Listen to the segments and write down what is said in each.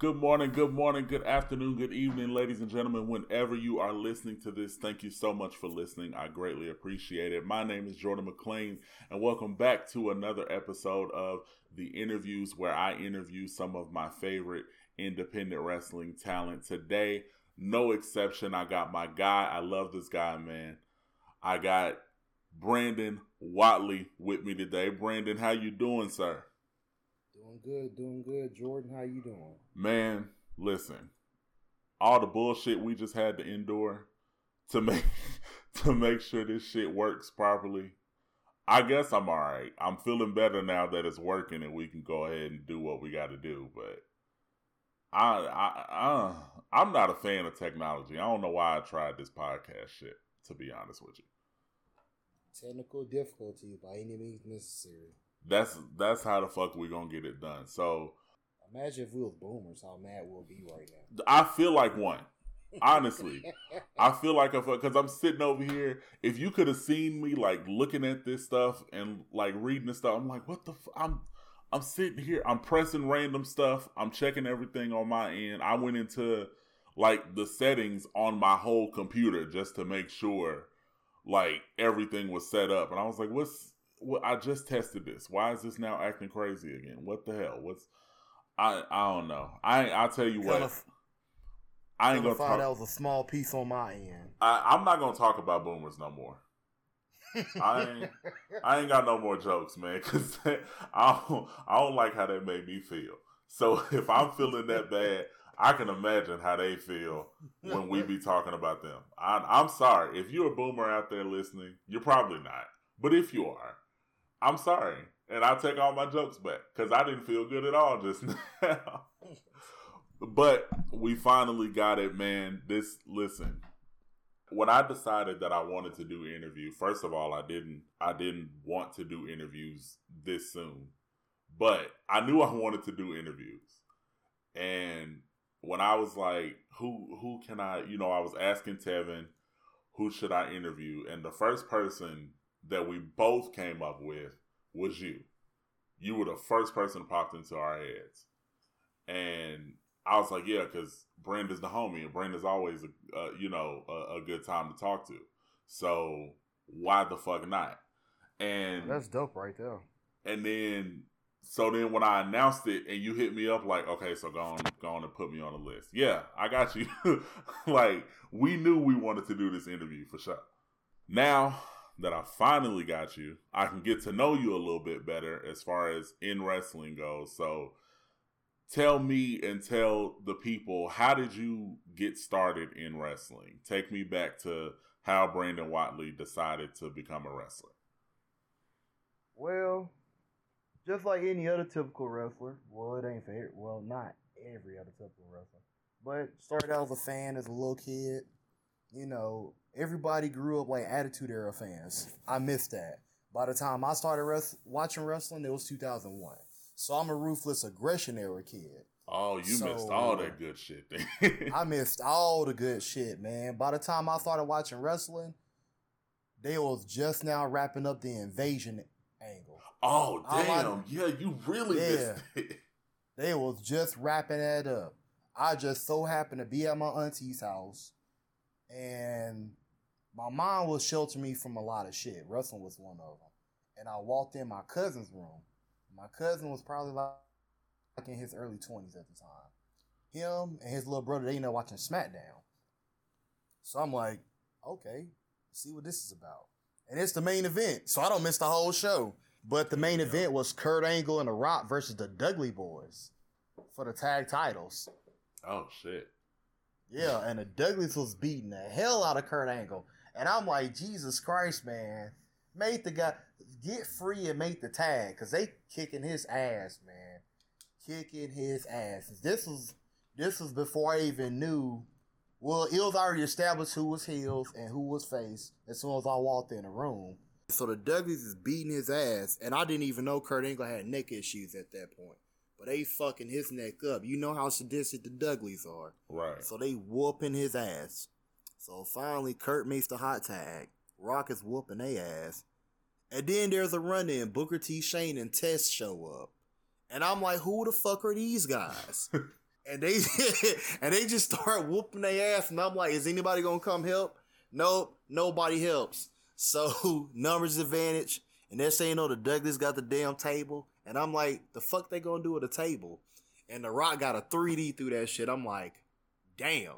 good morning, good afternoon, good evening, ladies and gentlemen. Whenever you are listening to this, thank you so much for listening. I greatly appreciate it. My name is Jordan McLean, and welcome back to another episode of The Interviews, where I interview some of my favorite independent wrestling talent. Today, no exception, I got my guy. I love this guy, man. I got Brandon Watley with me today. Brandon, how you doing, sir? Doing good. Jordan, how you doing? Man, listen. All the bullshit we just had to endure to make sure this shit works properly. I guess I'm all right. I'm feeling better now that it's working and we can go ahead and do what we got to do. But I'm not a fan of technology. I don't know why I tried this podcast shit, to be honest with you. Technical difficulty by any means necessary. That's how the fuck we gonna get it done. So imagine if we was boomers, how mad we'll be right now. I feel like one. Honestly, I feel like because I'm sitting over here. If you could have seen me like looking at this stuff and like reading this stuff, I'm like, what the? I'm sitting here. I'm pressing random stuff. I'm checking everything on my end. I went into like the settings on my whole computer just to make sure like everything was set up, and I was like, I just tested this. Why is this now acting crazy again? What the hell? I don't know. I'll tell you what. I ain't gonna talk. That was a small piece on my end. I'm not gonna talk about boomers no more. I ain't got no more jokes, man, because I don't like how that made me feel. So if I'm feeling that bad, I can imagine how they feel when we be talking about them. I'm sorry. If you're a boomer out there listening, you're probably not. But if you are, I'm sorry. And I'll take all my jokes back because I didn't feel good at all just now. But we finally got it, man. Listen, when I decided that I wanted to do interview, first of all, I didn't want to do interviews this soon. But I knew I wanted to do interviews. And when I was like, who can I, I was asking Tevin, who should I interview? And the first person that we both came up with was you. You were the first person that popped into our heads. And I was like, yeah, because Brenda's the homie, and Brenda's always, a good time to talk to. So why the fuck not? And that's dope right there. And then when I announced it and you hit me up like, okay, so go on and put me on the list. Yeah, I got you. Like, we knew we wanted to do this interview for sure. Now that I finally got you, I can get to know you a little bit better as far as in wrestling goes. So tell me and tell the people, how did you get started in wrestling? Take me back to how Brandon Watley decided to become a wrestler. Well, just like any other typical wrestler, not every other typical wrestler, but started out as a fan as a little kid. Everybody grew up like Attitude Era fans. I missed that. By the time I started watching wrestling, it was 2001. So I'm a Ruthless Aggression Era kid. Oh, you missed all that good shit then. I missed all the good shit, man. By the time I started watching wrestling, they was just now wrapping up the Invasion angle. Oh, damn. Yeah, you really missed it. They was just wrapping that up. I just so happened to be at my auntie's house, and my mom was sheltering me from a lot of shit. Wrestling was one of them. And I walked in my cousin's room. My cousin was probably like in his early 20s at the time. Him and his little brother, they ended up watching SmackDown. So I'm like, okay, see what this is about. And it's the main event, so I don't miss the whole show. But the main event was Kurt Angle and The Rock versus the Dudley Boys for the tag titles. Oh, shit. Yeah, and the Dudleys was beating the hell out of Kurt Angle. And I'm like, Jesus Christ, man. Make the guy get free and make the tag, because they kicking his ass, man. Kicking his ass. This was before I even knew. Well, it was already established who was heels and who was face as soon as I walked in the room. So the Dudleys is beating his ass, and I didn't even know Kurt Angle had neck issues at that point. But they fucking his neck up. You know how sadistic the Dudleys are. Right. So they whooping his ass. So finally, Kurt makes the hot tag. Rock is whooping their ass. And then there's a run-in. Booker T, Shane, and Test show up. And I'm like, who the fuck are these guys? and they and they just start whooping their ass, and I'm like, is anybody gonna come help? Nope, nobody helps. So numbers advantage, and they're saying, "Oh, the Douglas got the damn table," and I'm like, "The fuck they gonna do with a table?" And The Rock got a 3D through that shit. I'm like, damn.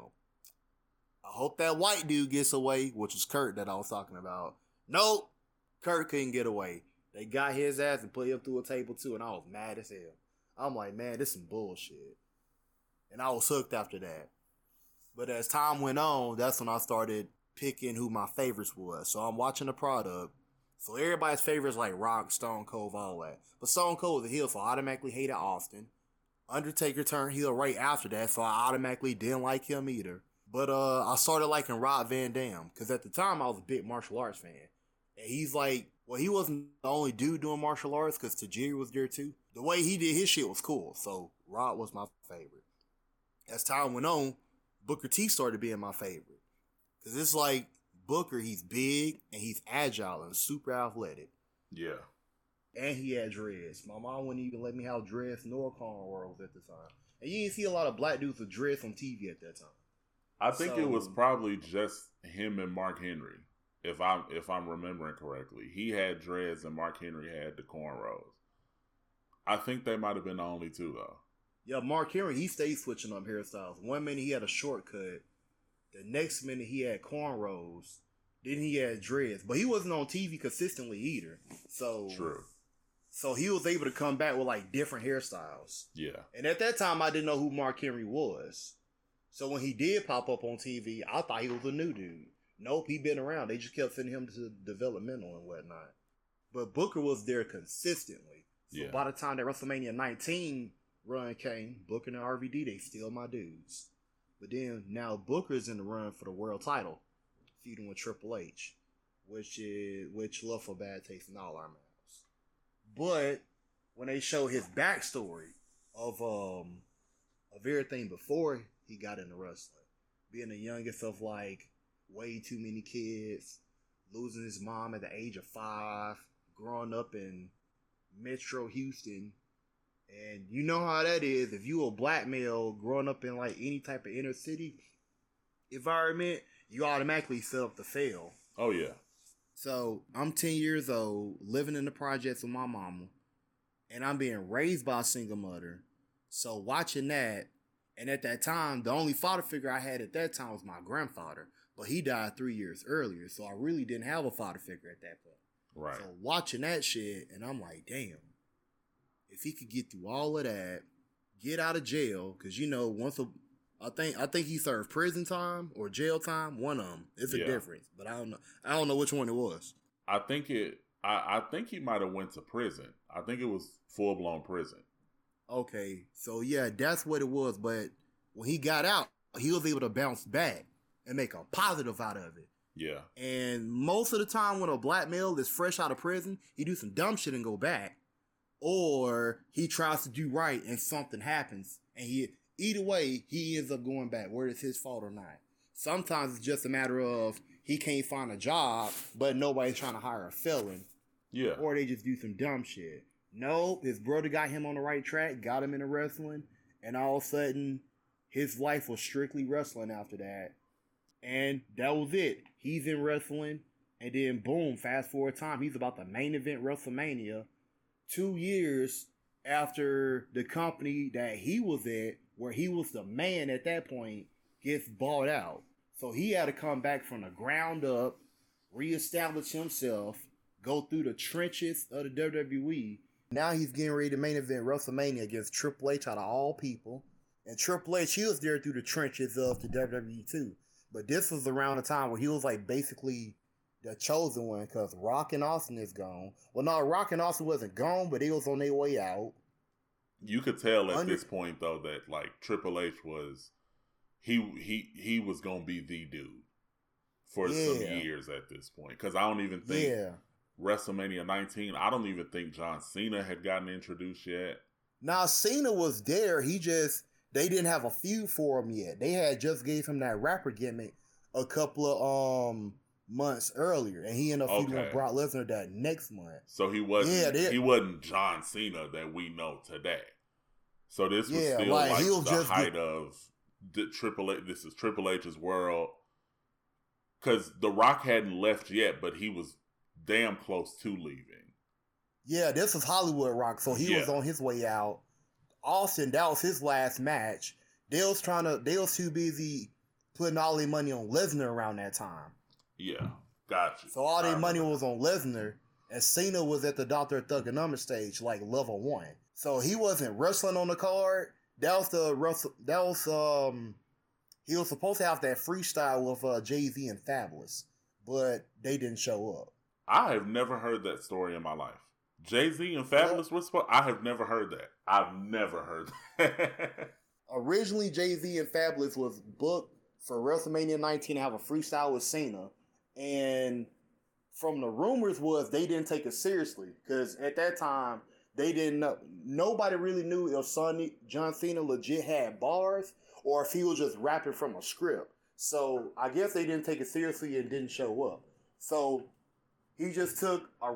I hope that white dude gets away, which was Kurt that I was talking about. Nope, Kurt couldn't get away. They got his ass and put him through a table too, and I was mad as hell. I'm like, man, this is some bullshit. And I was hooked after that. But as time went on, that's when I started picking who my favorites was. So I'm watching the product. So everybody's favorites like Rock, Stone Cold, all that. But Stone Cold was a heel, so I automatically hated Austin. Undertaker turned heel right after that, so I automatically didn't like him either. But I started liking Rob Van Dam, because at the time I was a big martial arts fan. And he's like, well, he wasn't the only dude doing martial arts, because Tajiri was there too. The way he did his shit was cool, so Rob was my favorite. As time went on, Booker T started being my favorite. Because it's like, Booker, he's big, and he's agile, and super athletic. Yeah. And he had dreads. My mom wouldn't even let me have dreads nor cornrows at the time. And you didn't see a lot of black dudes with dreads on TV at that time. I think it was probably just him and Mark Henry, if I'm remembering correctly. He had dreads and Mark Henry had the cornrows. I think they might have been the only two though. Yeah, Mark Henry, he stayed switching up hairstyles. One minute he had a shortcut. The next minute he had cornrows. Then he had dreads. But he wasn't on TV consistently either. So true. So he was able to come back with like different hairstyles. Yeah. And at that time I didn't know who Mark Henry was. So when he did pop up on TV, I thought he was a new dude. Nope, he been around. They just kept sending him to developmental and whatnot. But Booker was there consistently. So by the time that WrestleMania 19 run came, Booker and RVD, they still my dudes. But then now Booker's in the run for the world title, feuding with Triple H, which left for bad taste in all our mouths. But when they show his backstory of everything before he got into wrestling, being the youngest of like way too many kids, losing his mom at the age of 5, growing up in Metro Houston, and you know how that is. If you a black male growing up in like any type of inner city environment, you automatically set up to fail. Oh yeah. So I'm 10 years old, living in the projects with my mama, and I'm being raised by a single mother. So watching that, and at that time, the only father figure I had at that time was my grandfather, but he died 3 years earlier, so I really didn't have a father figure at that point. Right. So watching that shit, and I'm like, damn, if he could get through all of that, get out of jail, because you know, I think he served prison time or jail time. One of them. It's a difference, but I don't know which one it was. I think he might have went to prison. I think it was full blown prison. Okay, so yeah, that's what it was. But when he got out, he was able to bounce back and make a positive out of it. Yeah. And most of the time, when a black male is fresh out of prison, he do some dumb shit and go back, or he tries to do right and something happens, and either way, he ends up going back, whether it's his fault or not. Sometimes it's just a matter of he can't find a job, but nobody's trying to hire a felon. Yeah. Or they just do some dumb shit. Nope, his brother got him on the right track, got him into wrestling, and all of a sudden, his life was strictly wrestling after that. And that was it. He's in wrestling, and then boom, fast forward time, he's about the main event WrestleMania 2 years after the company that he was at, where he was the man at that point, gets bought out. So he had to come back from the ground up, reestablish himself, go through the trenches of the WWE. Now he's getting ready to main event WrestleMania against Triple H out of all people. And Triple H, he was there through the trenches of the WWE too. But this was around the time where he was like basically the chosen one, because Rock and Austin is gone. Well, no, Rock and Austin wasn't gone, but they was on their way out. You could tell at this point though that like Triple H was he was gonna be the dude for some years at this point, because I don't even think WrestleMania 19. I don't even think John Cena had gotten introduced yet. Now Cena was there. They didn't have a feud for him yet. They had just gave him that rapper gimmick a couple of months earlier, and he ended up feuding with Brock Lesnar that next month. So he wasn't he wasn't John Cena that we know today. So this was Yeah, still like, like he'll the just height of the Triple H. This is Triple H's world. Because The Rock hadn't left yet, but he was damn close to leaving. Yeah, this was Hollywood Rock, so he was on his way out. Austin, that was his last match. They was too busy putting all their money on Lesnar around that time. Yeah, gotcha. So all their money was on Lesnar, and Cena was at the Dr. Thugonomics stage, like level 1. So he wasn't wrestling on the card. He was supposed to have that freestyle with Jay-Z and Fabulous, but they didn't show up. I have never heard that story in my life. Jay-Z and Fabulous were supposed... I have never heard that. I've never heard that. Originally, Jay-Z and Fabulous was booked for WrestleMania 19 to have a freestyle with Cena, and from the rumors was they didn't take it seriously, because at that time, they didn't know... Nobody really knew if John Cena legit had bars, or if he was just rapping from a script. So I guess they didn't take it seriously and didn't show up. So he just took a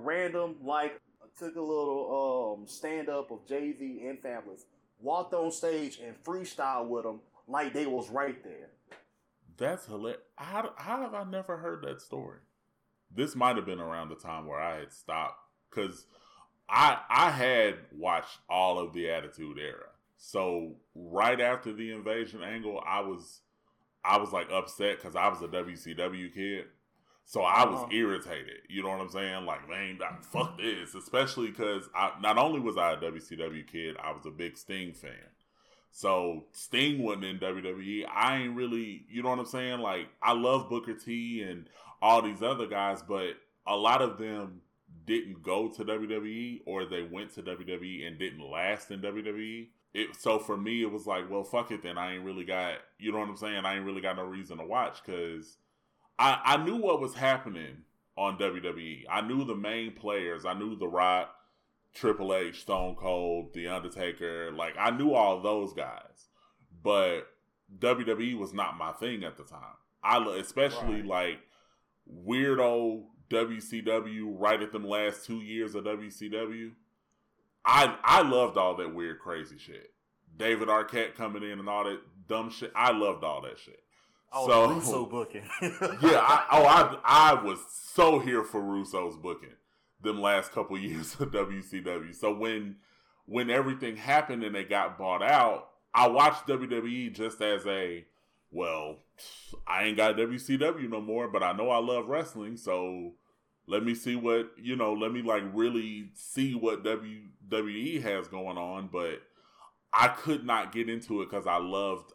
little stand-up of Jay-Z and Fabulous, walked on stage and freestyle with them like they was right there. That's hilarious. How have I never heard that story? This might have been around the time where I had stopped, because I had watched all of the Attitude Era. So right after the Invasion angle, I was like upset because I was a WCW kid. So I was irritated. You know what I'm saying? Like, man, fuck this. Especially because not only was I a WCW kid, I was a big Sting fan. So Sting wasn't in WWE. I ain't really, you know what I'm saying? Like, I love Booker T and all these other guys, but a lot of them didn't go to WWE, or they went to WWE and didn't last in WWE. So for me, it was like, well, fuck it then. I ain't really got, you know what I'm saying? I ain't really got no reason to watch, because I knew what was happening on WWE. I knew the main players. I knew The Rock, Triple H, Stone Cold, The Undertaker. Like, I knew all those guys. But WWE was not my thing at the time. Especially like weirdo WCW right at them last 2 years of WCW. I loved all that weird, crazy shit. David Arquette coming in and all that dumb shit. I loved all that shit. Oh, so, Russo booking. Yeah, I was so here for Russo's booking them last couple years of WCW. So when everything happened and they got bought out, I watched WWE just as well, I ain't got WCW no more, but I know I love wrestling, so let me see what, let me like really see what WWE has going on. But I could not get into it because I loved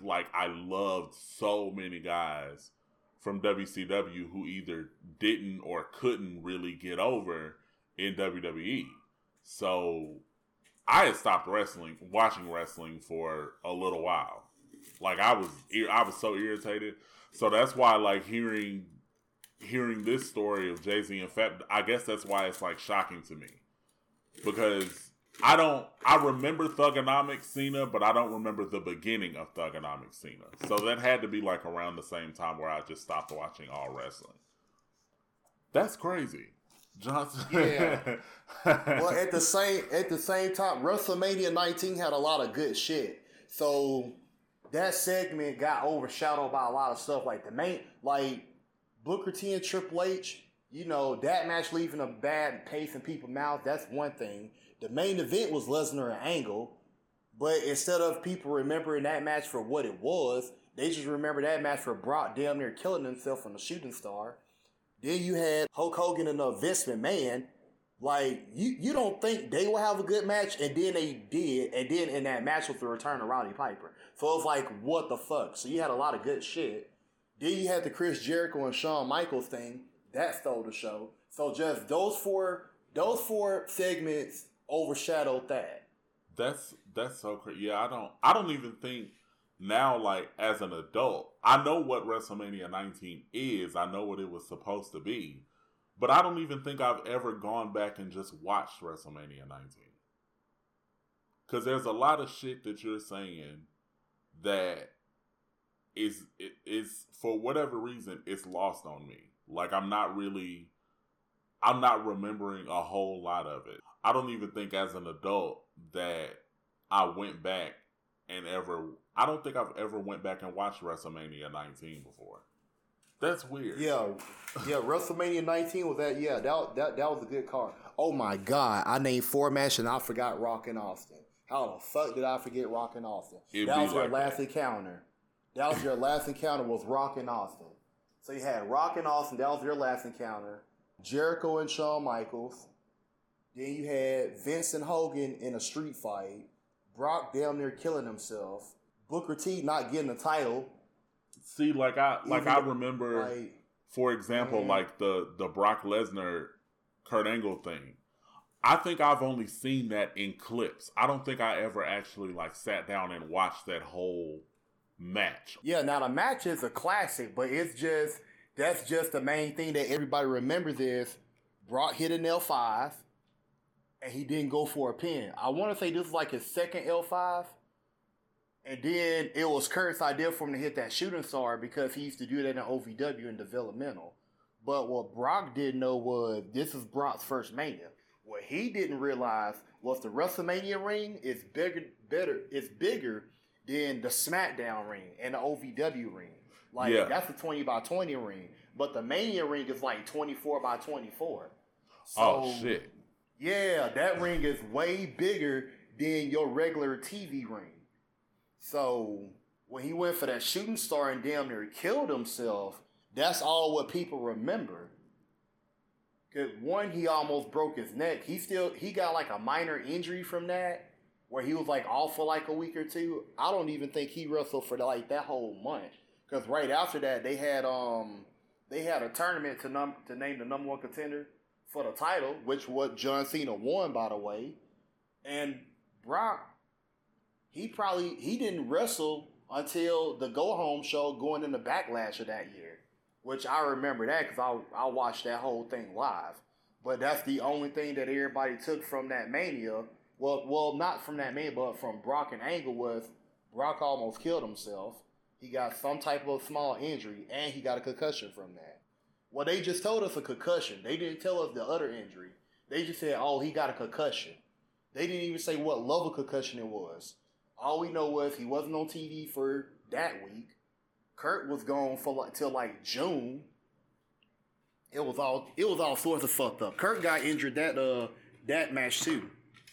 so many guys from WCW who either didn't or couldn't really get over in WWE. So I had stopped watching wrestling for a little while. Like, I was so irritated. So that's why, like, hearing this story of Jay-Z and Fab, I guess that's why it's like shocking to me, because I remember Thugonomics Cena, but I don't remember the beginning of Thugonomics Cena. So that had to be like around the same time where I just stopped watching all wrestling. That's crazy. Johnson. Yeah. Well, at the same time, WrestleMania 19 had a lot of good shit. So that segment got overshadowed by a lot of stuff, like Booker T and Triple H. That match leaving a bad taste in people's mouths. That's one thing. The main event was Lesnar and Angle, but instead of people remembering that match for what it was, they just remember that match for Brock damn near killing himself from the shooting star. Then you had Hulk Hogan and Vince McMahon. Like, you don't think they will have a good match, and then they did, and then in that match was the return of Roddy Piper. So it was like, what the fuck? So you had a lot of good shit. Then you had the Chris Jericho and Shawn Michaels thing. That stole the show. So just those four segments overshadowed that. That's so crazy. Yeah, I don't even think now, like, as an adult, I know what WrestleMania 19 is. I know what it was supposed to be. But I don't even think I've ever gone back and just watched WrestleMania 19. Because there's a lot of shit that you're saying that is for whatever reason, it's lost on me. Like, I'm not remembering a whole lot of it. I don't even think as an adult that I went back and I don't think I've ever went back and watched WrestleMania 19 before. That's weird. Yeah, WrestleMania 19 was that. Yeah, that was a good card. Oh my God, I named 4 matches and I forgot Rock and Austin. How the fuck did I forget Rock and Austin? That was your last encounter. That was your last encounter was Rock and Austin. So you had Rock and Austin. That was your last encounter. Jericho and Shawn Michaels. Then you had Vince and Hogan in a street fight. Brock damn near killing himself. Booker T not getting the title. See, I remember, for example, like the Brock Lesnar Kurt Angle thing. I think I've only seen that in clips. I don't think I ever actually sat down and watched that whole match. Yeah, now the match is a classic, but that's just the main thing that everybody remembers is Brock hit an L5 and he didn't go for a pin. I want to say this is his second L5. And then it was Kurt's idea for him to hit that shooting star because he used to do that in OVW in developmental. But what Brock didn't know was this is Brock's first Mania. What he didn't realize was the WrestleMania ring is bigger than the SmackDown ring and the OVW ring. That's a 20 by 20 ring. But the Mania ring is 24 by 24. So, shit. Yeah, that ring is way bigger than your regular TV ring. So when he went for that shooting star and damn near killed himself, that's all what people remember. Because one, he almost broke his neck. He got a minor injury from that, where he was off for a week or two. I don't even think he wrestled for that whole month. Because right after that, they had a tournament to name the number one contender for the title, which what John Cena won, by the way. And Brock, he didn't wrestle until the Go Home show going into Backlash of that year, which I remember that because I watched that whole thing live. But that's the only thing that everybody took from that Mania. Well, not from that Mania, but from Brock and Angle was Brock almost killed himself. He got some type of small injury, and he got a concussion from that. Well, they just told us a concussion. They didn't tell us the other injury. They just said, oh, he got a concussion. They didn't even say what level concussion it was. All we know was he wasn't on TV for that week. Kurt was gone for till June. It was all sorts of fucked up. Kurt got injured that match too.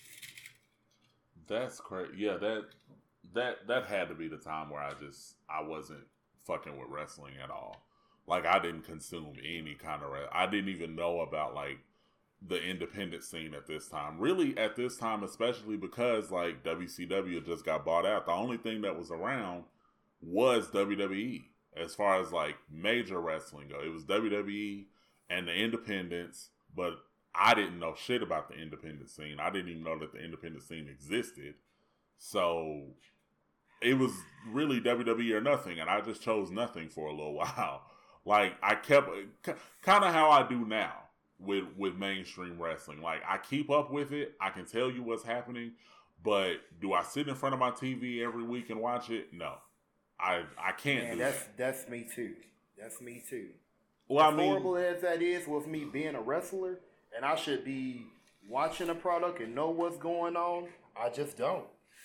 That's crazy. Yeah, that had to be the time where I wasn't fucking with wrestling at all. I didn't consume any kind of I didn't even know about the independent scene at this time. Really, at this time, especially because WCW just got bought out. The only thing that was around was WWE as far as major wrestling go. It was WWE and the independents, but I didn't know shit about the independent scene. I didn't even know that the independent scene existed. So it was really WWE or nothing, and I just chose nothing for a little while. I kept kind of how I do now with mainstream wrestling. I keep up with it. I can tell you what's happening, but do I sit in front of my TV every week and watch it? No, I can't. Man, that's me too. That's me too. Well, as horrible as that is with me being a wrestler, and I should be watching a product and know what's going on, I just don't.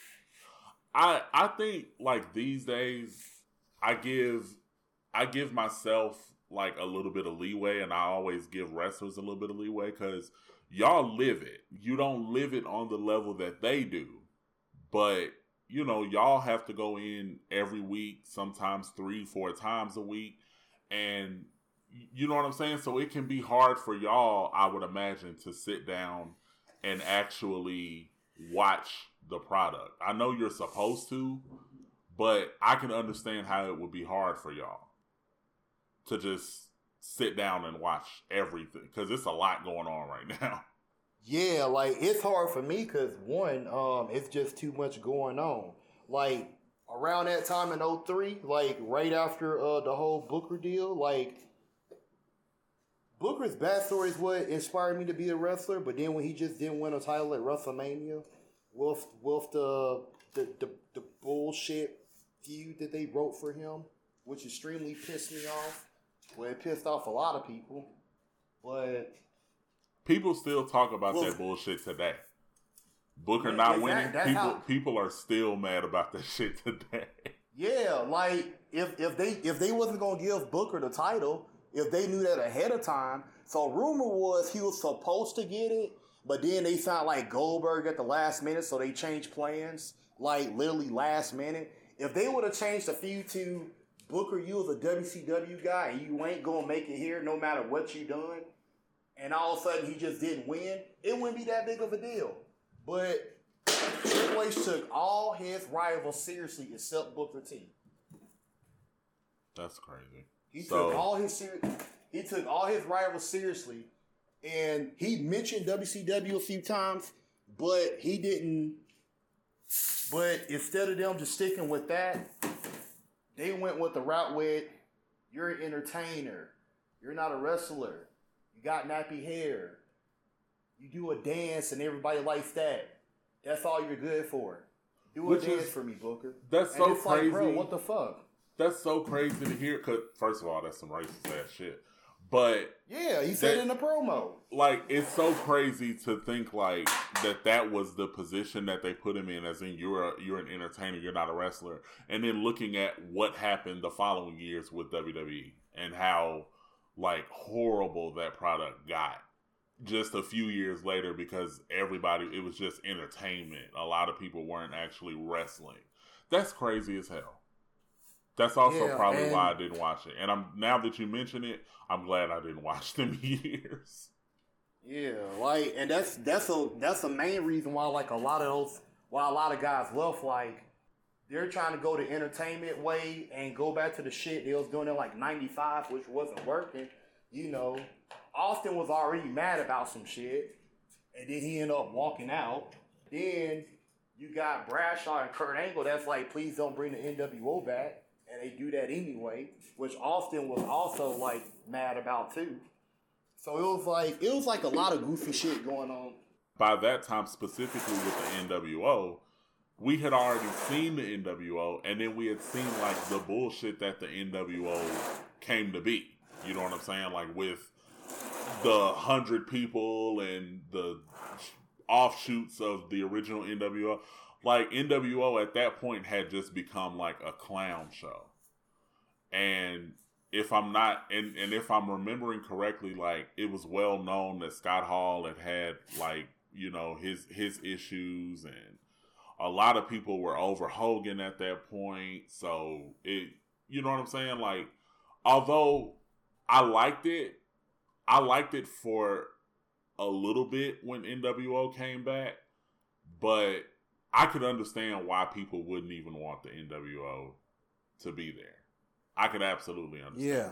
I think these days I give myself a little bit of leeway, and I always give wrestlers a little bit of leeway because y'all live it. You don't live it on the level that they do, but y'all have to go in every week, sometimes 3-4 times a week, and you know what I'm saying? So it can be hard for y'all, I would imagine, to sit down and actually watch the product. I know you're supposed to, but I can understand how it would be hard for y'all to just sit down and watch everything because it's a lot going on right now. Yeah, it's hard for me because one, it's just too much going on. Around that time in 2003, right after the whole Booker deal, Booker's backstory is what inspired me to be a wrestler. But then when he just didn't win a title at WrestleMania, with the bullshit feud that they wrote for him, which extremely pissed me off. Well, it pissed off a lot of people, but people still talk about that bullshit today. Booker Yeah, not exactly. winning, That's people are still mad about that shit today. Yeah, like if they wasn't gonna give Booker the title, if they knew that ahead of time. So rumor was he was supposed to get it, but then they found like Goldberg at the last minute, so they changed plans like literally last minute. If they would have changed the feud to Booker, you was a WCW guy and you ain't gonna make it here no matter what you done, and all of a sudden he just didn't win, it wouldn't be that big of a deal. But Triple H took all his rivals seriously except Booker T. That's crazy. He took all his rivals seriously, and he mentioned WCW a few times, but he didn't. But instead of them just sticking with that, they went with the route with, you're an entertainer, you're not a wrestler, you got nappy hair, you do a dance and everybody likes that. That's all you're good for. Do a dance for me, Booker. That's so crazy. Like, bro, what the fuck? That's so crazy to hear. Cause first of all, that's some racist ass shit. But yeah, he said in the promo. Like, it's so crazy to think like that was the position that they put him in, as in you're an entertainer, you're not a wrestler. And then looking at what happened the following years with WWE and how like horrible that product got just a few years later, because it was just entertainment. A lot of people weren't actually wrestling. That's crazy as hell. That's also probably why I didn't watch it. And now that you mention it, I'm glad I didn't watch them years. Yeah, like, and that's the main reason why like a lot of guys left. Like, they're trying to go the entertainment way and go back to the shit they was doing in like '95, which wasn't working. You know, Austin was already mad about some shit, and then he ended up walking out. Then you got Bradshaw and Kurt Angle that's like, please don't bring the NWO back. And they do that anyway, which Austin was also like mad about too. So it was like a lot of goofy shit going on. By that time, specifically with the NWO, we had already seen the NWO, and then we had seen like the bullshit that the NWO came to be. You know what I'm saying? Like with the 100 people and the offshoots of the original NWO. Like, NWO at that point had just become like a clown show. And if I'm remembering correctly, like, it was well known that Scott Hall had like, you know, his issues, and a lot of people were over Hogan at that point. So you know what I'm saying? Like, although I liked it for a little bit when NWO came back, but I could understand why people wouldn't even want the NWO to be there. I could absolutely understand. Yeah.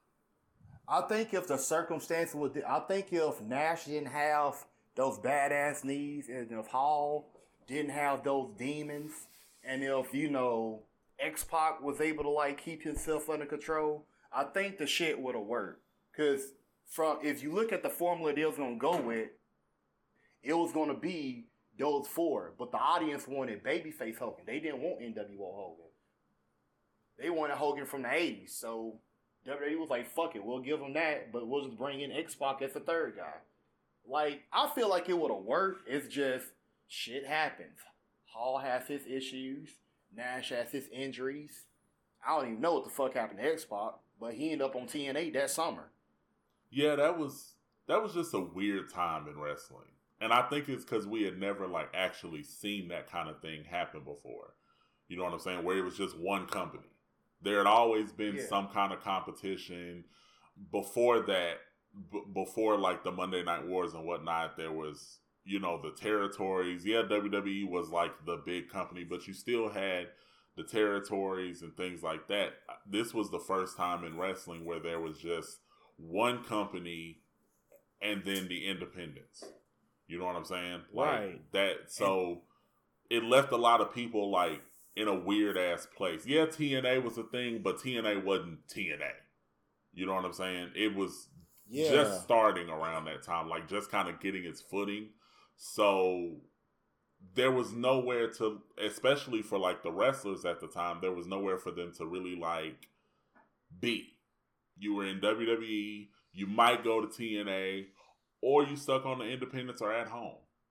I think if the circumstances I think if Nash didn't have those badass knees, and if Hall didn't have those demons, and if, you know, X-Pac was able to like keep himself under control, I think the shit would have worked. Because if you look at the formula they was going to go with, it was going to be those four, but the audience wanted babyface Hogan. They didn't want NWO Hogan. They wanted Hogan from the 80s. So WWE was like, fuck it, we'll give them that, but we'll just bring in X-Pac as the third guy. Like, I feel like it would have worked. It's just, shit happens. Hall has his issues. Nash has his injuries. I don't even know what the fuck happened to X-Pac, but he ended up on TNA that summer. Yeah, that was just a weird time in wrestling. And I think it's because we had never like actually seen that kind of thing happen before. You know what I'm saying? Where it was just one company. There had always been some kind of competition. Before that, before like the Monday Night Wars and whatnot, there was, you know, the territories. Yeah, WWE was like the big company, but you still had the territories and things like that. This was the first time in wrestling where there was just one company and then the independents. You know what I'm saying? Like, right. That. So it left a lot of people like in a weird ass place. Yeah, TNA was a thing, but TNA wasn't TNA. You know what I'm saying? It was just starting around that time, like just kind of getting its footing. So there was nowhere to, especially for like the wrestlers at the time, there was nowhere for them to really like be. You were in WWE, you might go to TNA, or you stuck on the independents or at home.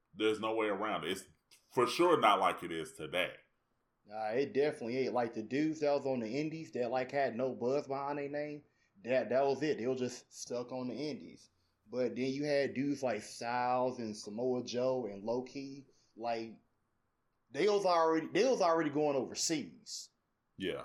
There's no way around it. It's for sure not like it is today. Nah, it definitely ain't. Like the dudes that was on the indies that like had no buzz behind their name, that was it. They were just stuck on the indies. But then you had dudes like Styles and Samoa Joe and Low Key, like they was already going overseas. Yeah.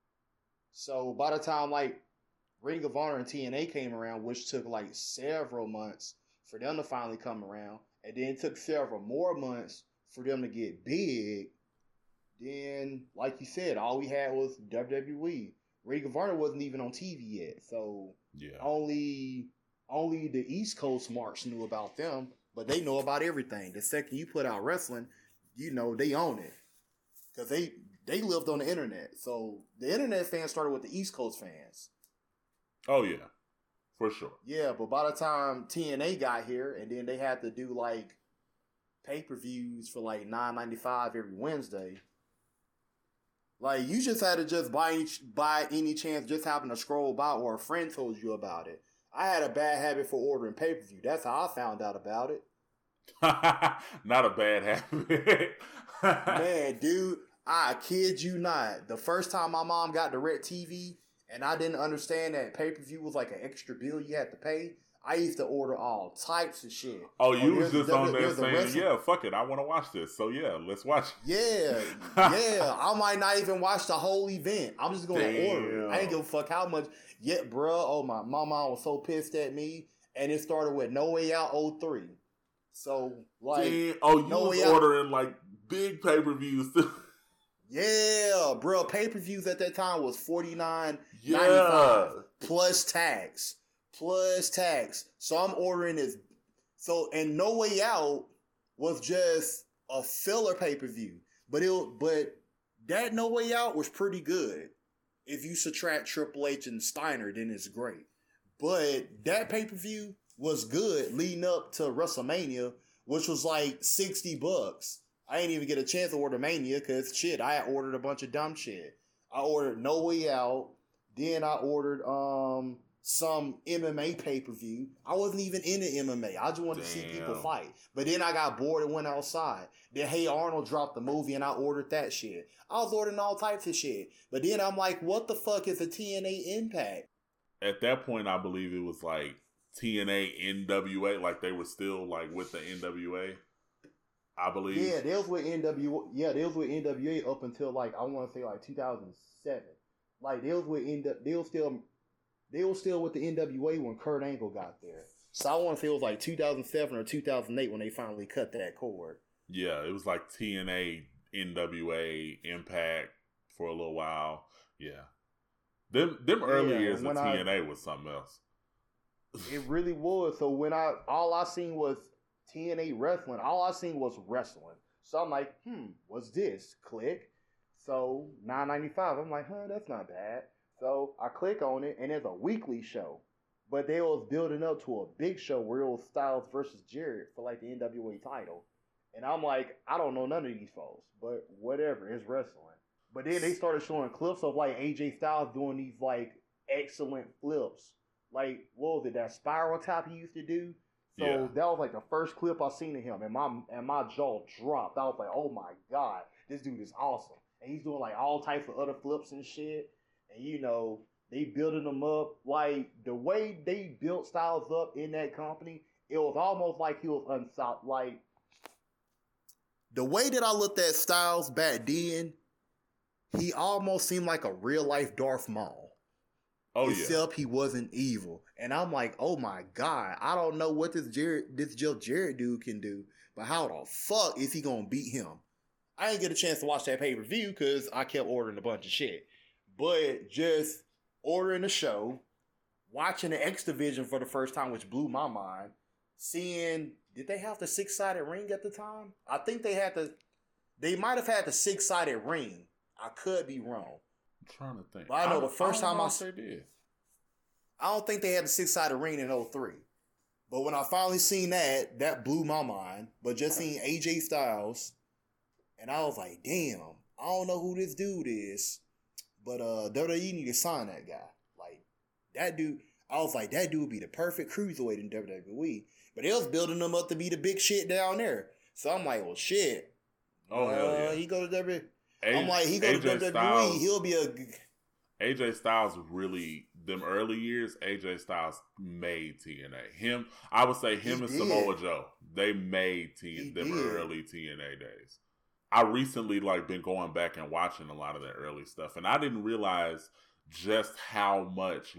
So by the time like Ring of Honor and TNA came around, which took like several months for them to finally come around, and then it took several more months for them to get big. Then, like you said, all we had was WWE. Ring of Honor wasn't even on TV yet, so Yeah. only the East Coast marks knew about them, but they know about everything. The second you put out wrestling, you know they own it because they lived on the internet. So the internet fans started with the East Coast fans. Oh yeah, for sure. Yeah, but by the time TNA got here, and then they had to do like pay-per-views for like $9.95 every Wednesday. Like you just had to just by any chance just happen to scroll by, or a friend told you about it. I had a bad habit for ordering pay-per-view. That's how I found out about it. Not a bad habit. Man, dude, I kid you not. The first time my mom got DirecTV and I didn't understand that pay-per-view was like an extra bill you had to pay, I used to order all types of shit. Oh, you was just on there saying, yeah, fuck it, I want to watch this. So yeah, let's watch it. Yeah. I might not even watch the whole event. I'm just going to order it. I ain't give a fuck how much. Yeah, bro. Oh, my mom was so pissed at me. And it started with No Way Out 03. So, like. Damn. You was ordering, like, big pay-per-views, too. Yeah, bro. Pay-per-views at that time was $49.95 plus tax. So I'm ordering this. So, and No Way Out was just a filler pay-per-view. But that No Way Out was pretty good. If you subtract Triple H and Steiner, then it's great. But that pay-per-view was good leading up to WrestleMania, which was like $60. I ain't even get a chance to order Mania because shit, I had ordered a bunch of dumb shit. I ordered No Way Out. Then I ordered some MMA pay-per-view. I wasn't even into MMA. I just wanted to see people fight. But then I got bored and went outside. Then Hey Arnold dropped the movie and I ordered that shit. I was ordering all types of shit. But then I'm like, what the fuck is a TNA Impact? At that point, I believe it was like TNA NWA. Like they were still like with the NWA. I believe. Yeah, they was with NWA. Yeah, they was with NWA up until like I want to say like 2007. Like they was with they was still with the NWA when Kurt Angle got there. So I want to say it was like 2007 or 2008 when they finally cut that cord. Yeah, it was like TNA, NWA, Impact for a little while. Yeah. Them early years of TNA was something else. It really was. So when all I seen was TNA wrestling, all I seen was wrestling. So I'm like, what's this? Click. So $9.95. I'm like, that's not bad. So I click on it, and it's a weekly show. But they was building up to a big show where it was Styles versus Jarrett for like the NWA title. And I'm like, I don't know none of these folks, but whatever, it's wrestling. But then they started showing clips of like AJ Styles doing these like excellent flips. Like, what was it, that spiral tap he used to do? So that was like the first clip I seen of him, and my jaw dropped. I was like, oh my God, this dude is awesome. And he's doing like all types of other flips and shit. And you know, they building them up. Like the way they built Styles up in that company, it was almost like he was unstopped. Like the way that I looked at Styles back then, he almost seemed like a real life Darth Maul. Except he wasn't evil. And I'm like, oh my God, I don't know what this Jeff Jarrett dude can do, but how the fuck is he gonna beat him? I didn't get a chance to watch that pay-per-view because I kept ordering a bunch of shit. But just ordering the show, watching the X Division for the first time, which blew my mind, seeing, did they have the 6-sided ring at the time? I think they might have had the 6-sided ring. I could be wrong. I'm trying to think. But I know the first time they did. I don't think they had the 6-sided ring in 03. But when I finally seen that blew my mind. But just seeing AJ Styles, and I was like, damn, I don't know who this dude is. But WWE need to sign that guy. Like, that dude, I was like, that dude would be the perfect cruiserweight in WWE. But they was building them up to be the big shit down there. So I'm like, well, shit. Oh hell yeah. He go to WWE. I'm like, he go to WWE. Styles, he'll be a. AJ Styles really, them early years, AJ Styles made TNA. I would say him and Samoa Joe, they made them early TNA days. I recently been going back and watching a lot of their early stuff, and I didn't realize just how much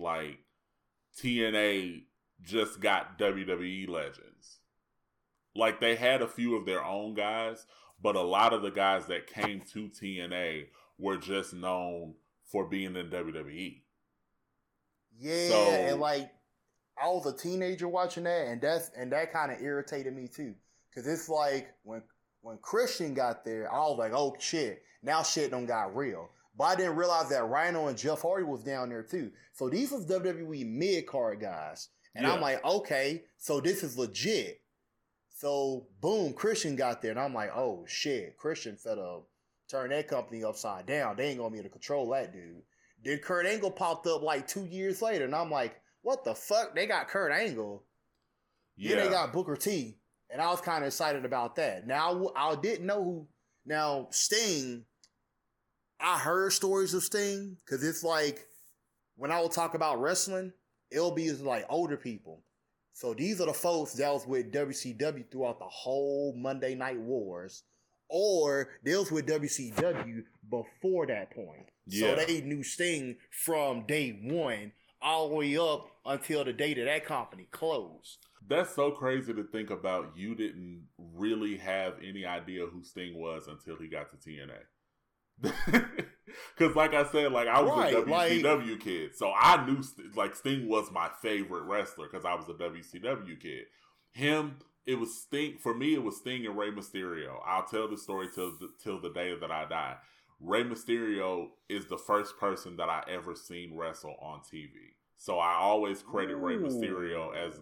TNA just got WWE legends. They had a few of their own guys, but a lot of the guys that came to TNA were just known for being in WWE. Yeah, so, and I was a teenager watching that, and that kind of irritated me too, because it's when Christian got there, I was like, oh shit, now shit done got real. But I didn't realize that Rhino and Jeff Hardy was down there too. So these was WWE mid-card guys. And I'm like, okay, so this is legit. So boom, Christian got there, and I'm like, oh shit, Christian finna turn that company upside down. They ain't gonna be able to control that dude. Then Kurt Angle popped up 2 years later, and I'm like, what the fuck? They got Kurt Angle. Yeah. Then they got Booker T. And I was kind of excited about that. Now, I didn't know who. Now, Sting, I heard stories of Sting, because it's when I would talk about wrestling, it'll be older people. So these are the folks that was with WCW throughout the whole Monday Night Wars, or they was with WCW before that point. Yeah. So they knew Sting from day one all the way up until the day that company closed. That's so crazy to think about. You didn't really have any idea who Sting was until he got to TNA. Because like I said, I was a WCW kid. So I knew Sting was my favorite wrestler because I was a WCW kid. It was Sting. For me, it was Sting and Rey Mysterio. I'll tell the story till the day that I die. Rey Mysterio is the first person that I ever seen wrestle on TV. So I always credit Rey Mysterio as,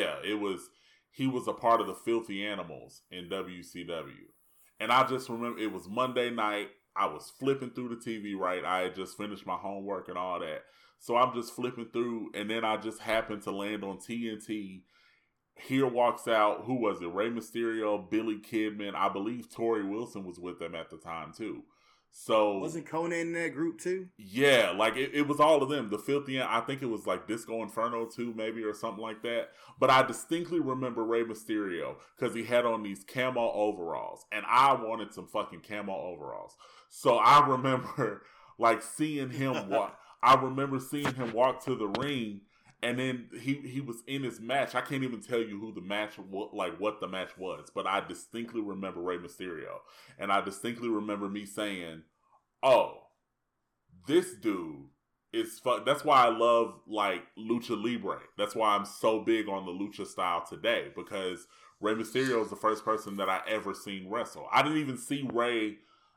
he was a part of the Filthy Animals in WCW. And I just remember it was Monday night. I was flipping through the TV, right? I had just finished my homework and all that. So I'm just flipping through, and then I just happened to land on TNT. Here walks out, who was it? Rey Mysterio, Billy Kidman. I believe Torrie Wilson was with them at the time, too. So wasn't Conan in that group too? Yeah, it was all of them. The Filthy, I think it was Disco Inferno too, maybe, or something like that. But I distinctly remember Rey Mysterio because he had on these camo overalls, and I wanted some fucking camo overalls. So I remember seeing him walk. I remember seeing him walk to the ring, and then he was in his match. I can't even tell you who the match, what the match was, but I distinctly remember Rey Mysterio. And I distinctly remember me saying, oh, this dude is fun. That's why I love, Lucha Libre. That's why I'm so big on the Lucha style today, because Rey Mysterio is the first person that I ever seen wrestle. I didn't even see Rey,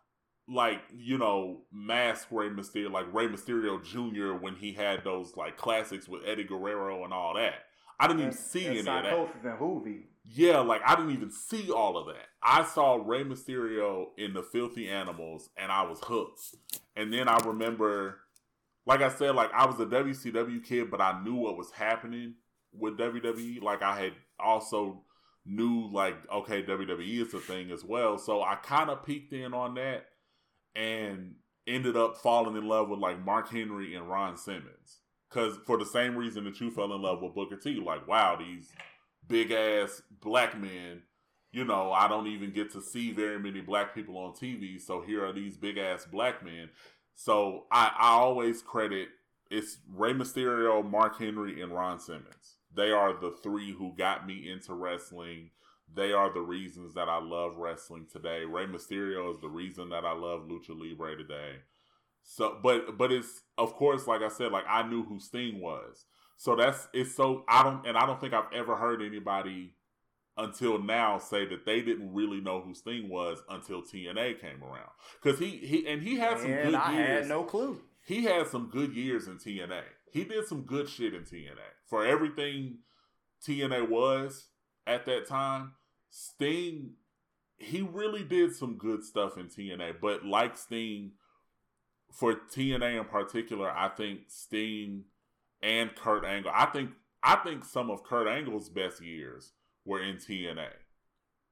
mask Rey Mysterio, Rey Mysterio Jr. when he had those, classics with Eddie Guerrero and all that. I didn't even see any of that. And Hoovy. Yeah, I didn't even see all of that. I saw Rey Mysterio in the Filthy Animals, and I was hooked. And then I remember, like I said, I was a WCW kid, but I knew what was happening with WWE. I had also knew, okay, WWE is a thing as well. So I kind of peeked in on that and ended up falling in love with, Mark Henry and Ron Simmons. Because for the same reason that you fell in love with Booker T. Wow, these big ass black men, I don't even get to see very many black people on TV. So here are these big ass black men. So I always credit, it's Rey Mysterio, Mark Henry, and Ron Simmons. They are the three who got me into wrestling. They are the reasons that I love wrestling today. Rey Mysterio is the reason that I love Lucha Libre today. So, but it's, of course, like I said, I knew who Sting was. So I don't think I've ever heard anybody until now say that they didn't really know who Sting was until TNA came around. Because he had some good years. I had no clue. He had some good years in TNA. He did some good shit in TNA. For everything TNA was at that time, Sting, he really did some good stuff in TNA. But like Sting, for TNA in particular, I think Sting and Kurt Angle, I think some of Kurt Angle's best years were in TNA.